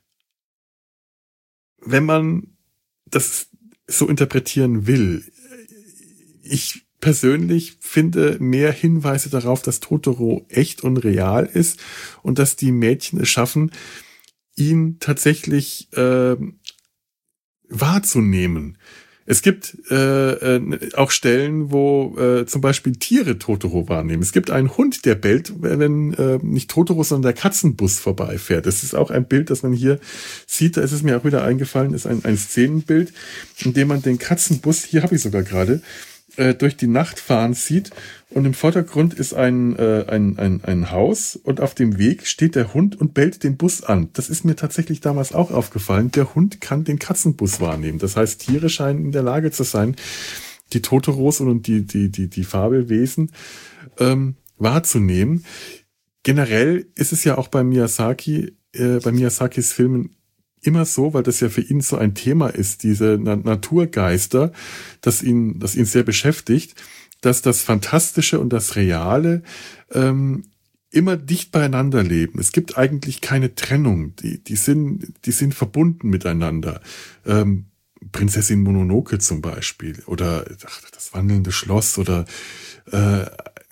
Speaker 2: wenn man das so interpretieren will. Ich persönlich finde mehr Hinweise darauf, dass Totoro echt und real ist und dass die Mädchen es schaffen, ihn tatsächlich äh, wahrzunehmen. Es gibt äh, äh, auch Stellen, wo äh, zum Beispiel Tiere Totoro wahrnehmen. Es gibt einen Hund, der bellt, wenn äh, nicht Totoro, sondern der Katzenbus vorbeifährt. Das ist auch ein Bild, das man hier sieht. Da ist es mir auch wieder eingefallen, ist ein, ein Szenenbild, in dem man den Katzenbus, hier habe ich sogar gerade, äh, durch die Nacht fahren sieht. Und im Vordergrund ist ein, äh, ein, ein, ein Haus und auf dem Weg steht der Hund und bellt den Bus an. Das ist mir tatsächlich damals auch aufgefallen. Der Hund kann den Katzenbus wahrnehmen. Das heißt, Tiere scheinen in der Lage zu sein, die Totoros und die, die, die, die Fabelwesen ähm, wahrzunehmen. Generell ist es ja auch bei Miyazaki, äh, bei Miyazakis Filmen immer so, weil das ja für ihn so ein Thema ist, diese Na- Naturgeister, das ihn, das ihn sehr beschäftigt, dass das Fantastische und das Reale ähm, immer dicht beieinander leben. Es gibt eigentlich keine Trennung. Die, die sind, die sind verbunden miteinander. Ähm, Prinzessin Mononoke zum Beispiel oder ach, das wandelnde Schloss oder äh,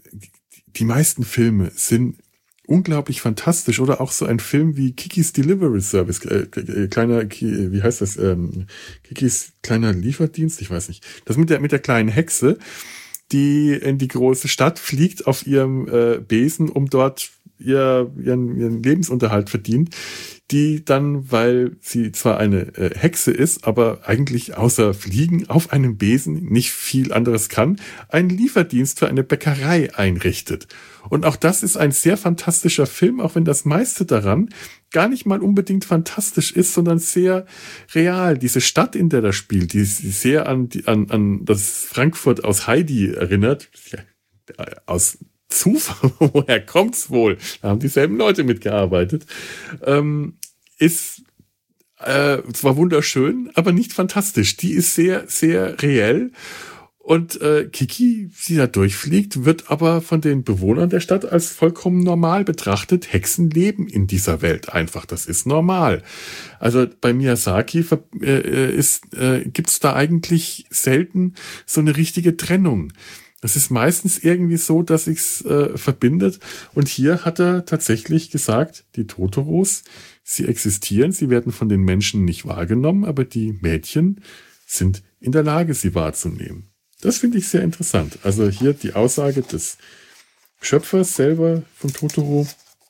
Speaker 2: die meisten Filme sind unglaublich fantastisch oder auch so ein Film wie Kikis Delivery Service, äh, kleiner, wie heißt das, ähm, Kikis kleiner Lieferdienst, ich weiß nicht. Das mit der mit der kleinen Hexe, die in die große Stadt fliegt auf ihrem äh, Besen, um dort ihr, ihren, ihren Lebensunterhalt verdient, die dann, weil sie zwar eine äh, Hexe ist, aber eigentlich außer Fliegen auf einem Besen nicht viel anderes kann, einen Lieferdienst für eine Bäckerei einrichtet. Und auch das ist ein sehr fantastischer Film, auch wenn das meiste daran gar nicht mal unbedingt fantastisch ist, sondern sehr real. Diese Stadt, in der das spielt, die sehr an, an, an das Frankfurt aus Heidi erinnert, ja, aus Zufall, woher kommt's wohl? Da haben dieselben Leute mitgearbeitet. Ähm, ist äh, zwar wunderschön, aber nicht fantastisch. Die ist sehr, sehr reell. Und äh, Kiki, die da durchfliegt, wird aber von den Bewohnern der Stadt als vollkommen normal betrachtet. Hexen leben in dieser Welt einfach. Das ist normal. Also bei Miyazaki äh, ist, äh, gibt's da eigentlich selten so eine richtige Trennung. Das ist meistens irgendwie so, dass sich's äh, verbindet. Und hier hat er tatsächlich gesagt, die Totoros, sie existieren, sie werden von den Menschen nicht wahrgenommen, aber die Mädchen sind in der Lage, sie wahrzunehmen. Das finde ich sehr interessant. Also hier die Aussage des Schöpfers selber von Totoro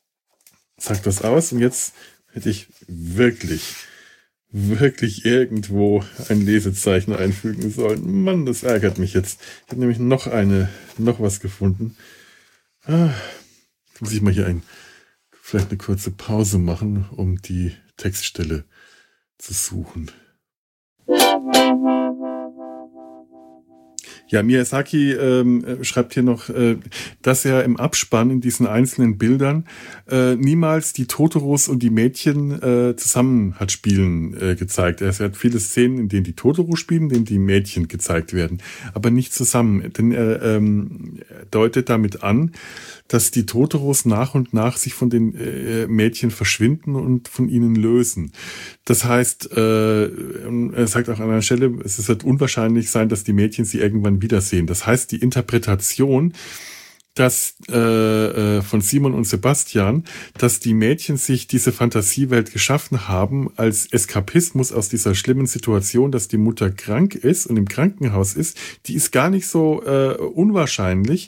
Speaker 2: sagt das aus. Und jetzt hätte ich wirklich, wirklich irgendwo ein Lesezeichen einfügen sollen. Mann, das ärgert mich jetzt. Ich habe nämlich noch eine, noch was gefunden. Ah, muss ich mal hier ein, vielleicht eine kurze Pause machen, um die Textstelle zu suchen. Ja, Miyazaki ähm, schreibt hier noch, äh, dass er im Abspann in diesen einzelnen Bildern äh, niemals die Totoros und die Mädchen äh, zusammen hat spielen äh, gezeigt. Er hat viele Szenen, in denen die Totoro spielen, in denen die Mädchen gezeigt werden, aber nicht zusammen. Denn er ähm, deutet damit an, dass die Totoros nach und nach sich von den äh, Mädchen verschwinden und von ihnen lösen. Das heißt, äh, er sagt auch an einer Stelle, es wird unwahrscheinlich sein, dass die Mädchen sie irgendwann wiedersehen. Das heißt, die Interpretation, dass äh, äh, von Simon und Sebastian, dass die Mädchen sich diese Fantasiewelt geschaffen haben als Eskapismus aus dieser schlimmen Situation, dass die Mutter krank ist und im Krankenhaus ist, die ist gar nicht so äh, unwahrscheinlich.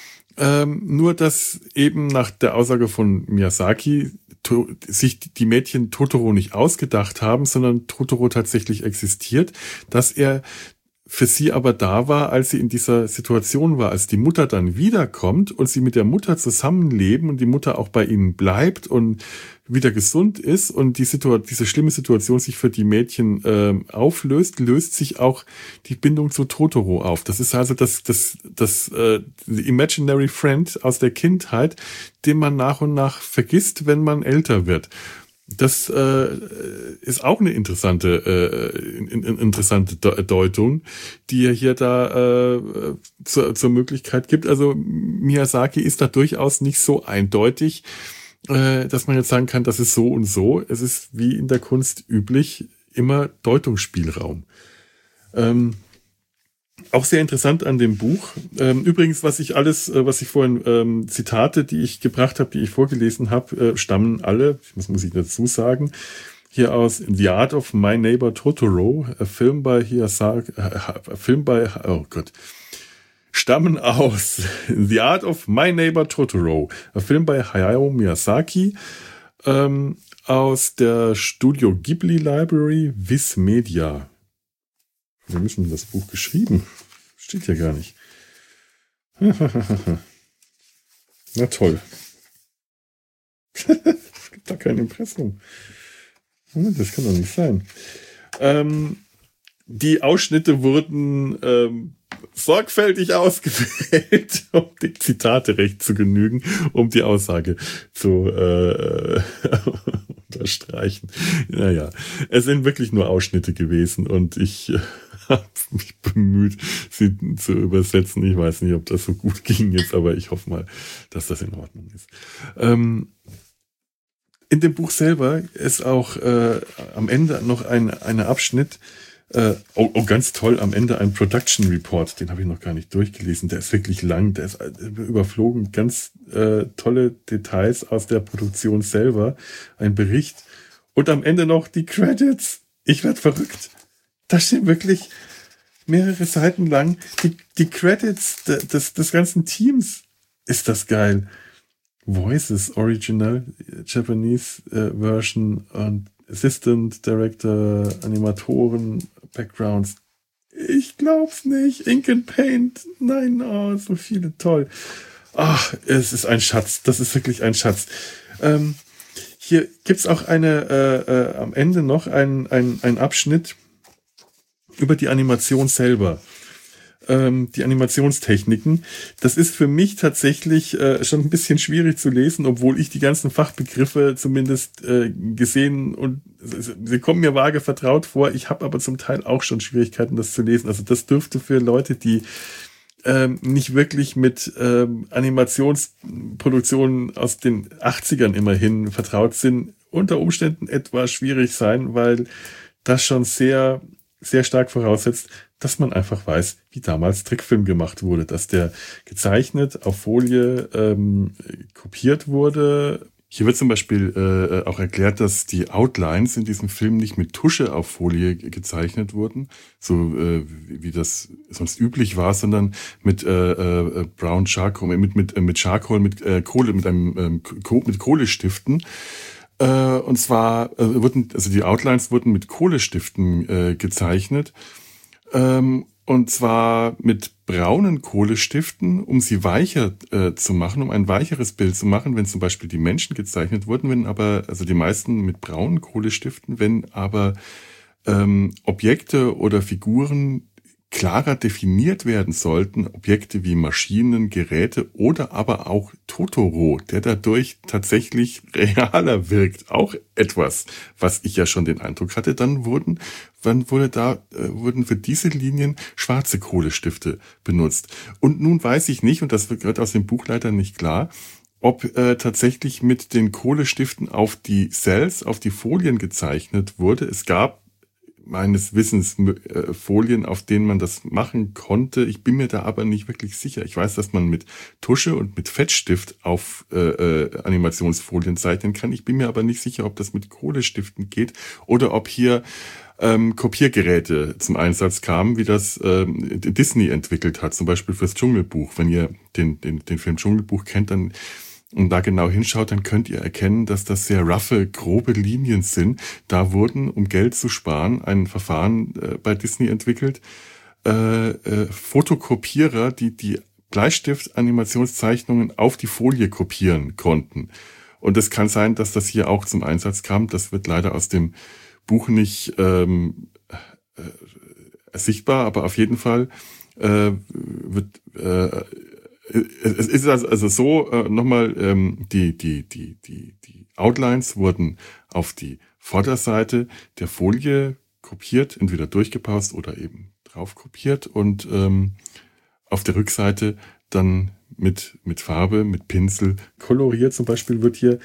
Speaker 2: Ähm, nur, dass eben nach der Aussage von Miyazaki to- sich die Mädchen Totoro nicht ausgedacht haben, sondern Totoro tatsächlich existiert, dass er für sie aber da war, als sie in dieser Situation war, als die Mutter dann wiederkommt und sie mit der Mutter zusammenleben und die Mutter auch bei ihnen bleibt und wieder gesund ist und die Situation, diese schlimme Situation sich für die Mädchen äh, auflöst, löst sich auch die Bindung zu Totoro auf. Das ist also das, das, das äh, Imaginary Friend aus der Kindheit, den man nach und nach vergisst, wenn man älter wird. Das äh, ist auch eine interessante äh, in, in, interessante Deutung, die er hier da äh, zur, zur Möglichkeit gibt. Also Miyazaki ist da durchaus nicht so eindeutig, äh, dass man jetzt sagen kann, das ist so und so. Es ist wie in der Kunst üblich immer Deutungsspielraum. Ähm, Auch sehr interessant an dem Buch. Ähm, übrigens, was ich alles, äh, was ich vorhin, ähm, Zitate, die ich gebracht habe, die ich vorgelesen habe, äh, stammen alle, das muss ich dazu sagen, hier aus The Art of My Neighbor Totoro, a Film by Miyazaki, a Film by, oh Gott, stammen aus The Art of My Neighbor Totoro, a Film by Hayao Miyazaki, ähm, aus der Studio Ghibli Library, Viz Media. Wir müssen das Buch geschrieben. Steht ja gar nicht. Na toll. Es gibt da kein Impressum. Das kann doch nicht sein. Ähm, die Ausschnitte wurden ähm, sorgfältig ausgewählt, um die Zitate recht zu genügen, um die Aussage zu äh, unterstreichen. Naja, es sind wirklich nur Ausschnitte gewesen und ich habe mich bemüht, sie zu übersetzen. Ich weiß nicht, ob das so gut ging jetzt, aber ich hoffe mal, dass das in Ordnung ist. Ähm, in dem Buch selber ist auch äh, am Ende noch ein ein Abschnitt, äh, oh, oh, ganz toll, am Ende ein Production Report, den habe ich noch gar nicht durchgelesen, der ist wirklich lang, der ist äh, überflogen, ganz äh, tolle Details aus der Produktion selber, ein Bericht und am Ende noch die Credits. Ich werde verrückt. Da stehen wirklich mehrere Seiten lang die, die Credits des, des ganzen Teams. Ist das geil. Voices, Original, Japanese äh, Version und Assistant Director, Animatoren, Backgrounds. Ich glaub's nicht. Ink and Paint. Nein, oh, so viele, toll. Ach, es ist ein Schatz. Das ist wirklich ein Schatz. Ähm, hier gibt's auch eine, äh, äh, am Ende noch ein, ein, ein Abschnitt über die Animation selber. Die Animationstechniken. Das ist für mich tatsächlich äh, schon ein bisschen schwierig zu lesen, obwohl ich die ganzen Fachbegriffe zumindest äh, gesehen und sie kommen mir vage vertraut vor. Ich habe aber zum Teil auch schon Schwierigkeiten, das zu lesen. Also das dürfte für Leute, die ähm, nicht wirklich mit ähm, Animationsproduktionen aus den achtzigern immerhin vertraut sind, unter Umständen etwas schwierig sein, weil das schon sehr sehr stark voraussetzt, dass man einfach weiß, wie damals Trickfilm gemacht wurde, dass der gezeichnet auf Folie ähm, kopiert wurde. Hier wird zum Beispiel äh, auch erklärt, dass die Outlines in diesem Film nicht mit Tusche auf Folie gezeichnet wurden, so äh, wie das sonst üblich war, sondern mit äh, äh, Brown Charcoal, mit mit äh, mit Charcoal, mit äh, Kohle, mit einem ähm, Ko- mit Kohlestiften. Äh, und zwar äh, wurden, also die Outlines wurden mit Kohlestiften äh, gezeichnet. Ähm, und zwar mit braunen Kohlestiften, um sie weicher äh, zu machen, um ein weicheres Bild zu machen, wenn zum Beispiel die Menschen gezeichnet wurden, wenn aber, also die meisten mit braunen Kohlestiften, wenn aber ähm, Objekte oder Figuren klarer definiert werden sollten, Objekte wie Maschinen, Geräte oder aber auch Totoro, der dadurch tatsächlich realer wirkt. Auch etwas, was ich ja schon den Eindruck hatte, dann wurden, wann wurde da, äh, wurden für diese Linien schwarze Kohlestifte benutzt. Und nun weiß ich nicht, und das wird aus dem Buch leider nicht klar, ob äh, tatsächlich mit den Kohlestiften auf die Cells, auf die Folien gezeichnet wurde. Es gab meines Wissens äh, Folien, auf denen man das machen konnte. Ich bin mir da aber nicht wirklich sicher. Ich weiß, dass man mit Tusche und mit Fettstift auf äh, äh, Animationsfolien zeichnen kann. Ich bin mir aber nicht sicher, ob das mit Kohlestiften geht oder ob hier ähm, Kopiergeräte zum Einsatz kamen, wie das ähm, Disney entwickelt hat, zum Beispiel fürs Dschungelbuch. Wenn ihr den, den, den Film Dschungelbuch kennt, dann und da genau hinschaut, dann könnt ihr erkennen, dass das sehr raffe, grobe Linien sind. Da wurden, um Geld zu sparen, ein Verfahren äh, bei Disney entwickelt, äh, äh, Fotokopierer, die die Bleistift-Animationszeichnungen auf die Folie kopieren konnten. Und es kann sein, dass das hier auch zum Einsatz kam. Das wird leider aus dem Buch nicht ähm, äh, sichtbar, aber auf jeden Fall äh, wird äh, es ist also, also so, äh, nochmal, ähm, die, die, die, die, die Outlines wurden auf die Vorderseite der Folie kopiert, entweder durchgepaust oder eben drauf kopiert und ähm, auf der Rückseite dann mit, mit Farbe, mit Pinsel koloriert. Zum Beispiel wird hier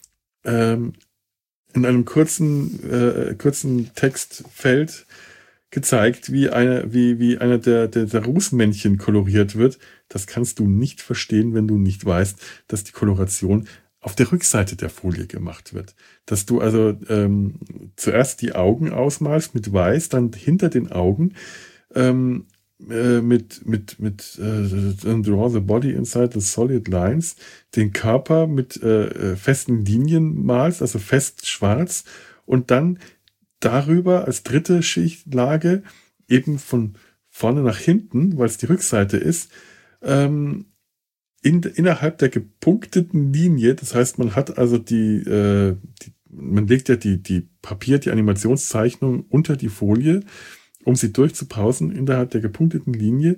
Speaker 2: ähm, in einem kurzen, äh, kurzen Textfeld gezeigt, wie eine, wie, wie einer der, der, der Rußmännchen koloriert wird. Das kannst du nicht verstehen, wenn du nicht weißt, dass die Koloration auf der Rückseite der Folie gemacht wird. Dass du also ähm, zuerst die Augen ausmalst mit Weiß, dann hinter den Augen ähm, äh, mit, mit, mit äh, Draw the body inside the solid lines, den Körper mit äh, festen Linien malst, also fest schwarz, und dann darüber als dritte Schichtlage eben von vorne nach hinten, weil es die Rückseite ist, ähm, in, innerhalb der gepunkteten Linie. Das heißt, man hat also die, äh, die man legt ja die, die Papier, die Animationszeichnung unter die Folie, um sie durchzupausen innerhalb der gepunkteten Linie.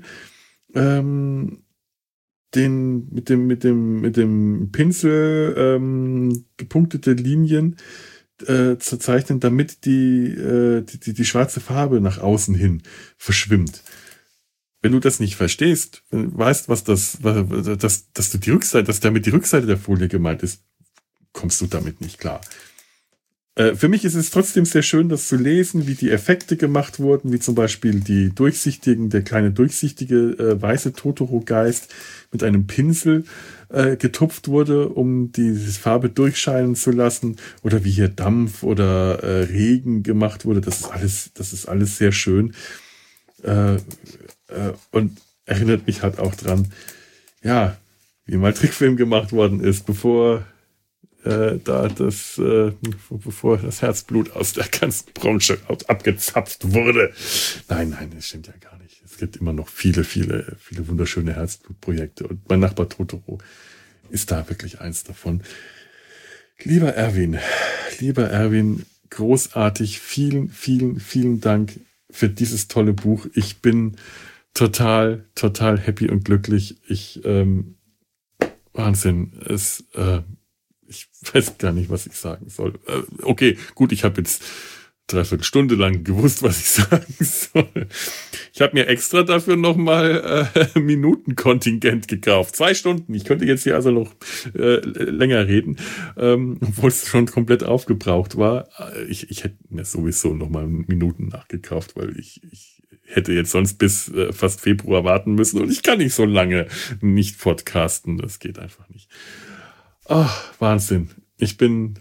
Speaker 2: Ähm, den, mit dem, mit dem, mit dem Pinsel ähm, gepunktete Linien äh, zu zeichnen, damit die, äh, die, die, die schwarze Farbe nach außen hin verschwimmt. Wenn du das nicht verstehst, wenn du weißt, was das, was, dass, dass du die Rückseite, dass damit die Rückseite der Folie gemeint ist, kommst du damit nicht klar. Äh, für mich ist es trotzdem sehr schön, das zu lesen, wie die Effekte gemacht wurden, wie zum Beispiel die durchsichtigen, der kleine durchsichtige äh, weiße Totoro-Geist mit einem Pinsel äh, getupft wurde, um die Farbe durchscheinen zu lassen, oder wie hier Dampf oder äh, Regen gemacht wurde. Das ist alles, das ist alles sehr schön. Äh, äh, und erinnert mich halt auch dran, ja, wie mal Trickfilm gemacht worden ist, bevor Äh, da das, äh, bevor das Herzblut aus der ganzen Branche abgezapft wurde. Nein, nein, das stimmt ja gar nicht. Es gibt immer noch viele, viele, viele wunderschöne Herzblutprojekte und mein Nachbar Totoro ist da wirklich eins davon. Lieber Erwin, lieber Erwin, großartig, vielen, vielen, vielen Dank für dieses tolle Buch. Ich bin total, total happy und glücklich. Ich, ähm, Wahnsinn, es, äh, ich weiß gar nicht, was ich sagen soll. Okay, gut, ich habe jetzt dreiviertel Stunde lang gewusst, was ich sagen soll. Ich habe mir extra dafür nochmal äh, Minutenkontingent gekauft. Zwei Stunden. Ich könnte jetzt hier also noch äh, länger reden, ähm, obwohl es schon komplett aufgebraucht war. Ich, ich hätte mir sowieso nochmal Minuten nachgekauft, weil ich, ich hätte jetzt sonst bis äh, fast Februar warten müssen und ich kann nicht so lange nicht podcasten. Das geht einfach nicht. Ach, Wahnsinn. Ich bin,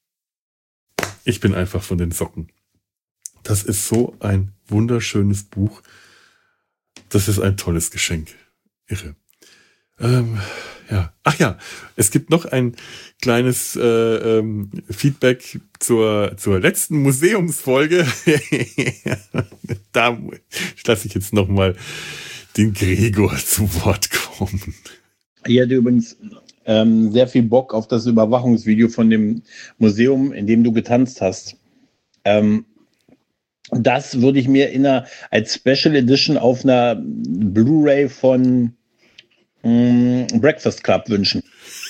Speaker 2: ich bin einfach von den Socken. Das ist so ein wunderschönes Buch. Das ist ein tolles Geschenk. Irre. Ähm, ja. Ach ja, es gibt noch ein kleines äh, ähm, Feedback zur, zur letzten Museumsfolge. Da lasse ich jetzt nochmal den Gregor zu Wort kommen.
Speaker 3: Hier hatte übrigens Ähm, sehr viel Bock auf das Überwachungsvideo von dem Museum, in dem du getanzt hast. Ähm, das würde ich mir in einer, als Special Edition auf einer Blu-ray von mh, Breakfast Club wünschen.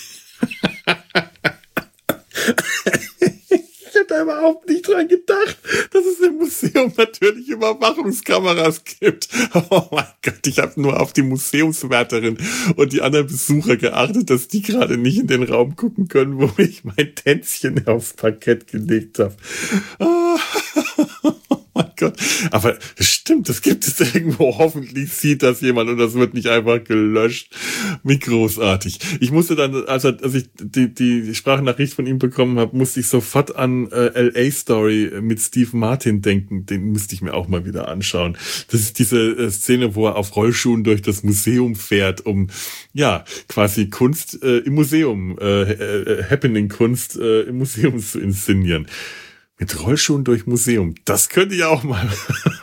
Speaker 2: Ich hätte da überhaupt nicht dran gedacht, dass es im Museum natürlich Überwachungskameras gibt. Oh mein Gott, ich habe nur auf die Museumswärterin und die anderen Besucher geachtet, dass die gerade nicht in den Raum gucken können, wo ich mein Tänzchen aufs Parkett gelegt habe. Oh, oh mein Gott. Aber das stimmt, das gibt es irgendwo. Hoffentlich sieht das jemand und das wird nicht einfach gelöscht. Wie großartig. Ich musste dann, also als ich die, die Sprachnachricht von ihm bekommen habe, musste ich sofort an äh, L A Story mit Steve Martin denken. Den müsste ich mir auch mal wieder anschauen. Das ist diese äh, Szene, wo er auf Rollschuhen durch das Museum fährt, um ja quasi Kunst äh, im Museum, äh, äh, Happening-Kunst äh, im Museum zu inszenieren. Mit Rollschuhen durch Museum. Das könnte ich auch mal.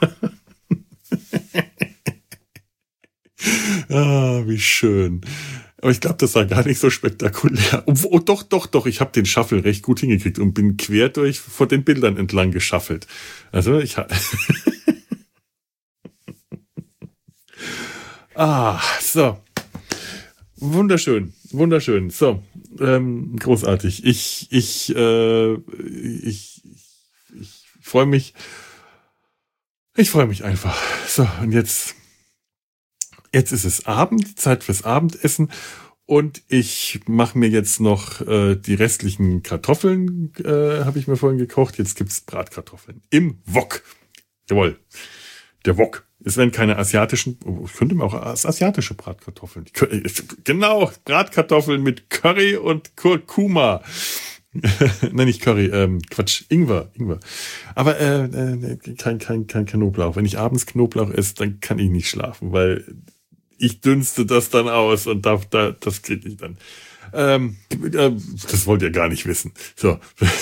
Speaker 2: Ah, wie schön. Aber ich glaube, das war gar nicht so spektakulär. Oh, oh doch, doch, doch. Ich habe den Shuffle recht gut hingekriegt und bin quer durch vor den Bildern entlang geschaffelt. Also ich habe... Ah, so. Wunderschön, wunderschön. So, ähm, großartig. Ich, ich, äh, ich, ich freue mich. Ich freue mich einfach. So, und jetzt, jetzt ist es Abend, Zeit fürs Abendessen. Und ich mache mir jetzt noch äh, die restlichen Kartoffeln, äh, habe ich mir vorhin gekocht. Jetzt gibt's Bratkartoffeln im Wok. Jawohl, der Wok. Es werden keine asiatischen, ich könnte mir auch asiatische Bratkartoffeln. Genau, Bratkartoffeln mit Curry und Kurkuma. Nein, nicht Curry, ähm, Quatsch, Ingwer, Ingwer. Aber äh, äh, kein, kein, kein Knoblauch. Wenn ich abends Knoblauch esse, dann kann ich nicht schlafen, weil ich dünste das dann aus und da, da, das kriege ich dann. Ähm, äh, das wollt ihr gar nicht wissen. So.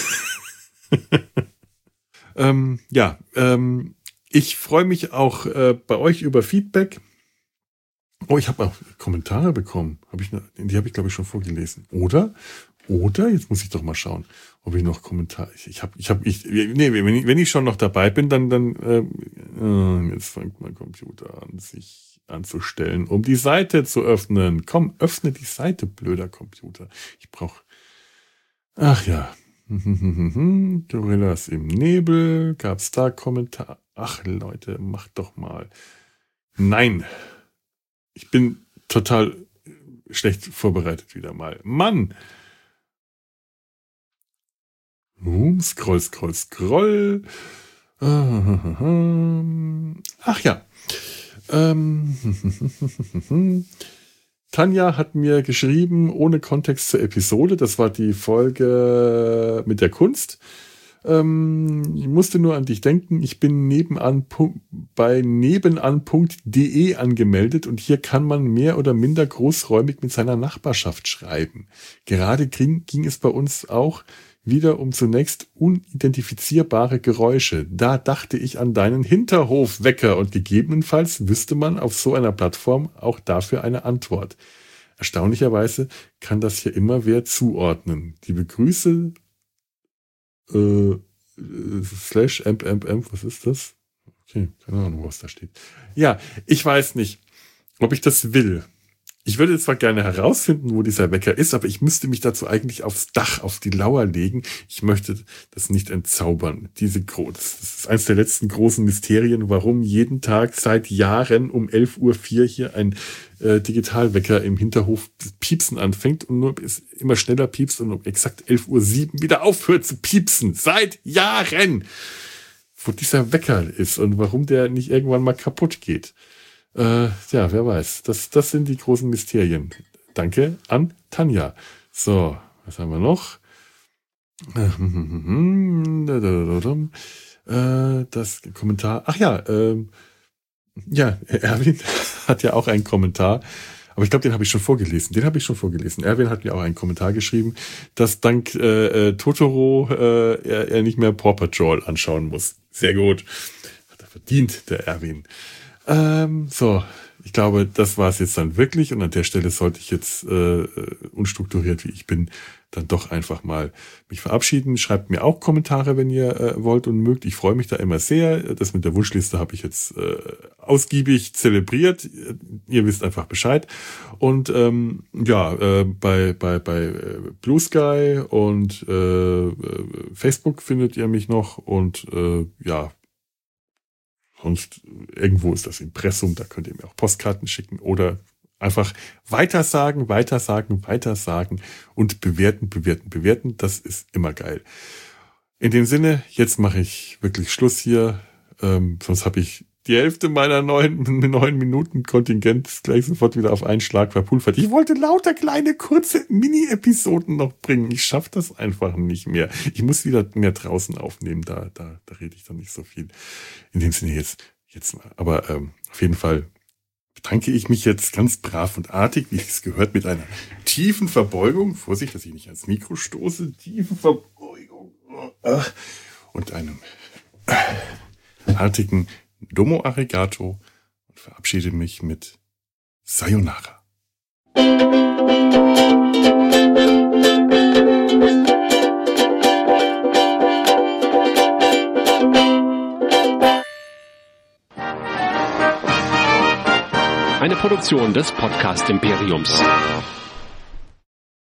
Speaker 2: ähm, ja, ähm, ich freue mich auch äh, bei euch über Feedback. Oh, ich habe auch Kommentare bekommen. Hab ich, die habe ich, glaube ich, schon vorgelesen. Oder? Oder? Jetzt muss ich doch mal schauen, ob ich noch Kommentare... Ich, ich habe... Ich hab, ich, nee, wenn ich, wenn ich schon noch dabei bin, dann... dann äh, jetzt fängt mein Computer an, sich anzustellen, um die Seite zu öffnen. Komm, öffne die Seite, blöder Computer. Ich brauche... Ach ja, Gorillas im Nebel. Gab's da Kommentar? Ach Leute, macht doch mal. Nein. Ich bin total schlecht vorbereitet wieder mal. Mann. Uh, scroll, scroll, scroll. Ach ja. Ähm. Tanja hat mir geschrieben, ohne Kontext zur Episode. Das war die Folge mit der Kunst. Ähm, ich musste nur an dich denken. Ich bin nebenan bei nebenan punkt de angemeldet und hier kann man mehr oder minder großräumig mit seiner Nachbarschaft schreiben. Gerade ging, ging es bei uns auch wieder um zunächst unidentifizierbare Geräusche. Da dachte ich an deinen Hinterhofwecker und gegebenenfalls wüsste man auf so einer Plattform auch dafür eine Antwort. Erstaunlicherweise kann das hier immer wer zuordnen. Liebe Grüße, äh, slash mmm, was ist das? Okay, keine Ahnung, was da steht. Ja, ich weiß nicht, ob ich das will. Ich würde zwar gerne herausfinden, wo dieser Wecker ist, aber ich müsste mich dazu eigentlich aufs Dach, auf die Lauer legen. Ich möchte das nicht entzaubern. Diese Gro- das ist eines der letzten großen Mysterien, warum jeden Tag seit Jahren um elf Uhr vier hier ein äh, Digitalwecker im Hinterhof piepsen anfängt und nur es immer schneller piepst und um exakt elf Uhr sieben wieder aufhört zu piepsen. Seit Jahren! Wo dieser Wecker ist und warum der nicht irgendwann mal kaputt geht. Äh, ja, wer weiß. Das, das sind die großen Mysterien. Danke an Tanja. So, was haben wir noch? Äh, das Kommentar. Ach ja, ähm, ja, Erwin hat ja auch einen Kommentar. Aber ich glaube, den habe ich schon vorgelesen. Den habe ich schon vorgelesen. Erwin hat mir auch einen Kommentar geschrieben, dass dank äh, Totoro äh, er, er nicht mehr Paw Patrol anschauen muss. Sehr gut. Hat er verdient, der Erwin. Ähm, so, ich glaube, das war es jetzt dann wirklich und an der Stelle sollte ich jetzt äh, unstrukturiert, wie ich bin, dann doch einfach mal mich verabschieden. Schreibt mir auch Kommentare, wenn ihr äh, wollt und mögt. Ich freue mich da immer sehr. Das mit der Wunschliste habe ich jetzt äh, ausgiebig zelebriert. Ihr wisst einfach Bescheid. Und ähm, ja, äh, bei bei bei Blue Sky und äh, Facebook findet ihr mich noch und äh, ja, sonst irgendwo ist das Impressum, da könnt ihr mir auch Postkarten schicken oder einfach weitersagen, weitersagen, weitersagen und bewerten, bewerten, bewerten. Das ist immer geil. In dem Sinne, jetzt mache ich wirklich Schluss hier. Ähm, sonst habe ich die Hälfte meiner neun, neun Minuten Kontingent gleich sofort wieder auf einen Schlag verpulvert. Ich wollte lauter kleine, kurze Mini-Episoden noch bringen. Ich schaffe das einfach nicht mehr. Ich muss wieder mehr draußen aufnehmen. Da, da, da rede ich dann nicht so viel. In dem Sinne jetzt, jetzt mal. Aber ähm, auf jeden Fall bedanke ich mich jetzt ganz brav und artig, wie es gehört, mit einer tiefen Verbeugung. Vorsicht, dass ich nicht ans Mikro stoße. Tiefe Verbeugung. Und einem artigen Domo Arigato und verabschiede mich mit Sayonara.
Speaker 4: Eine Produktion des Podcast Imperiums.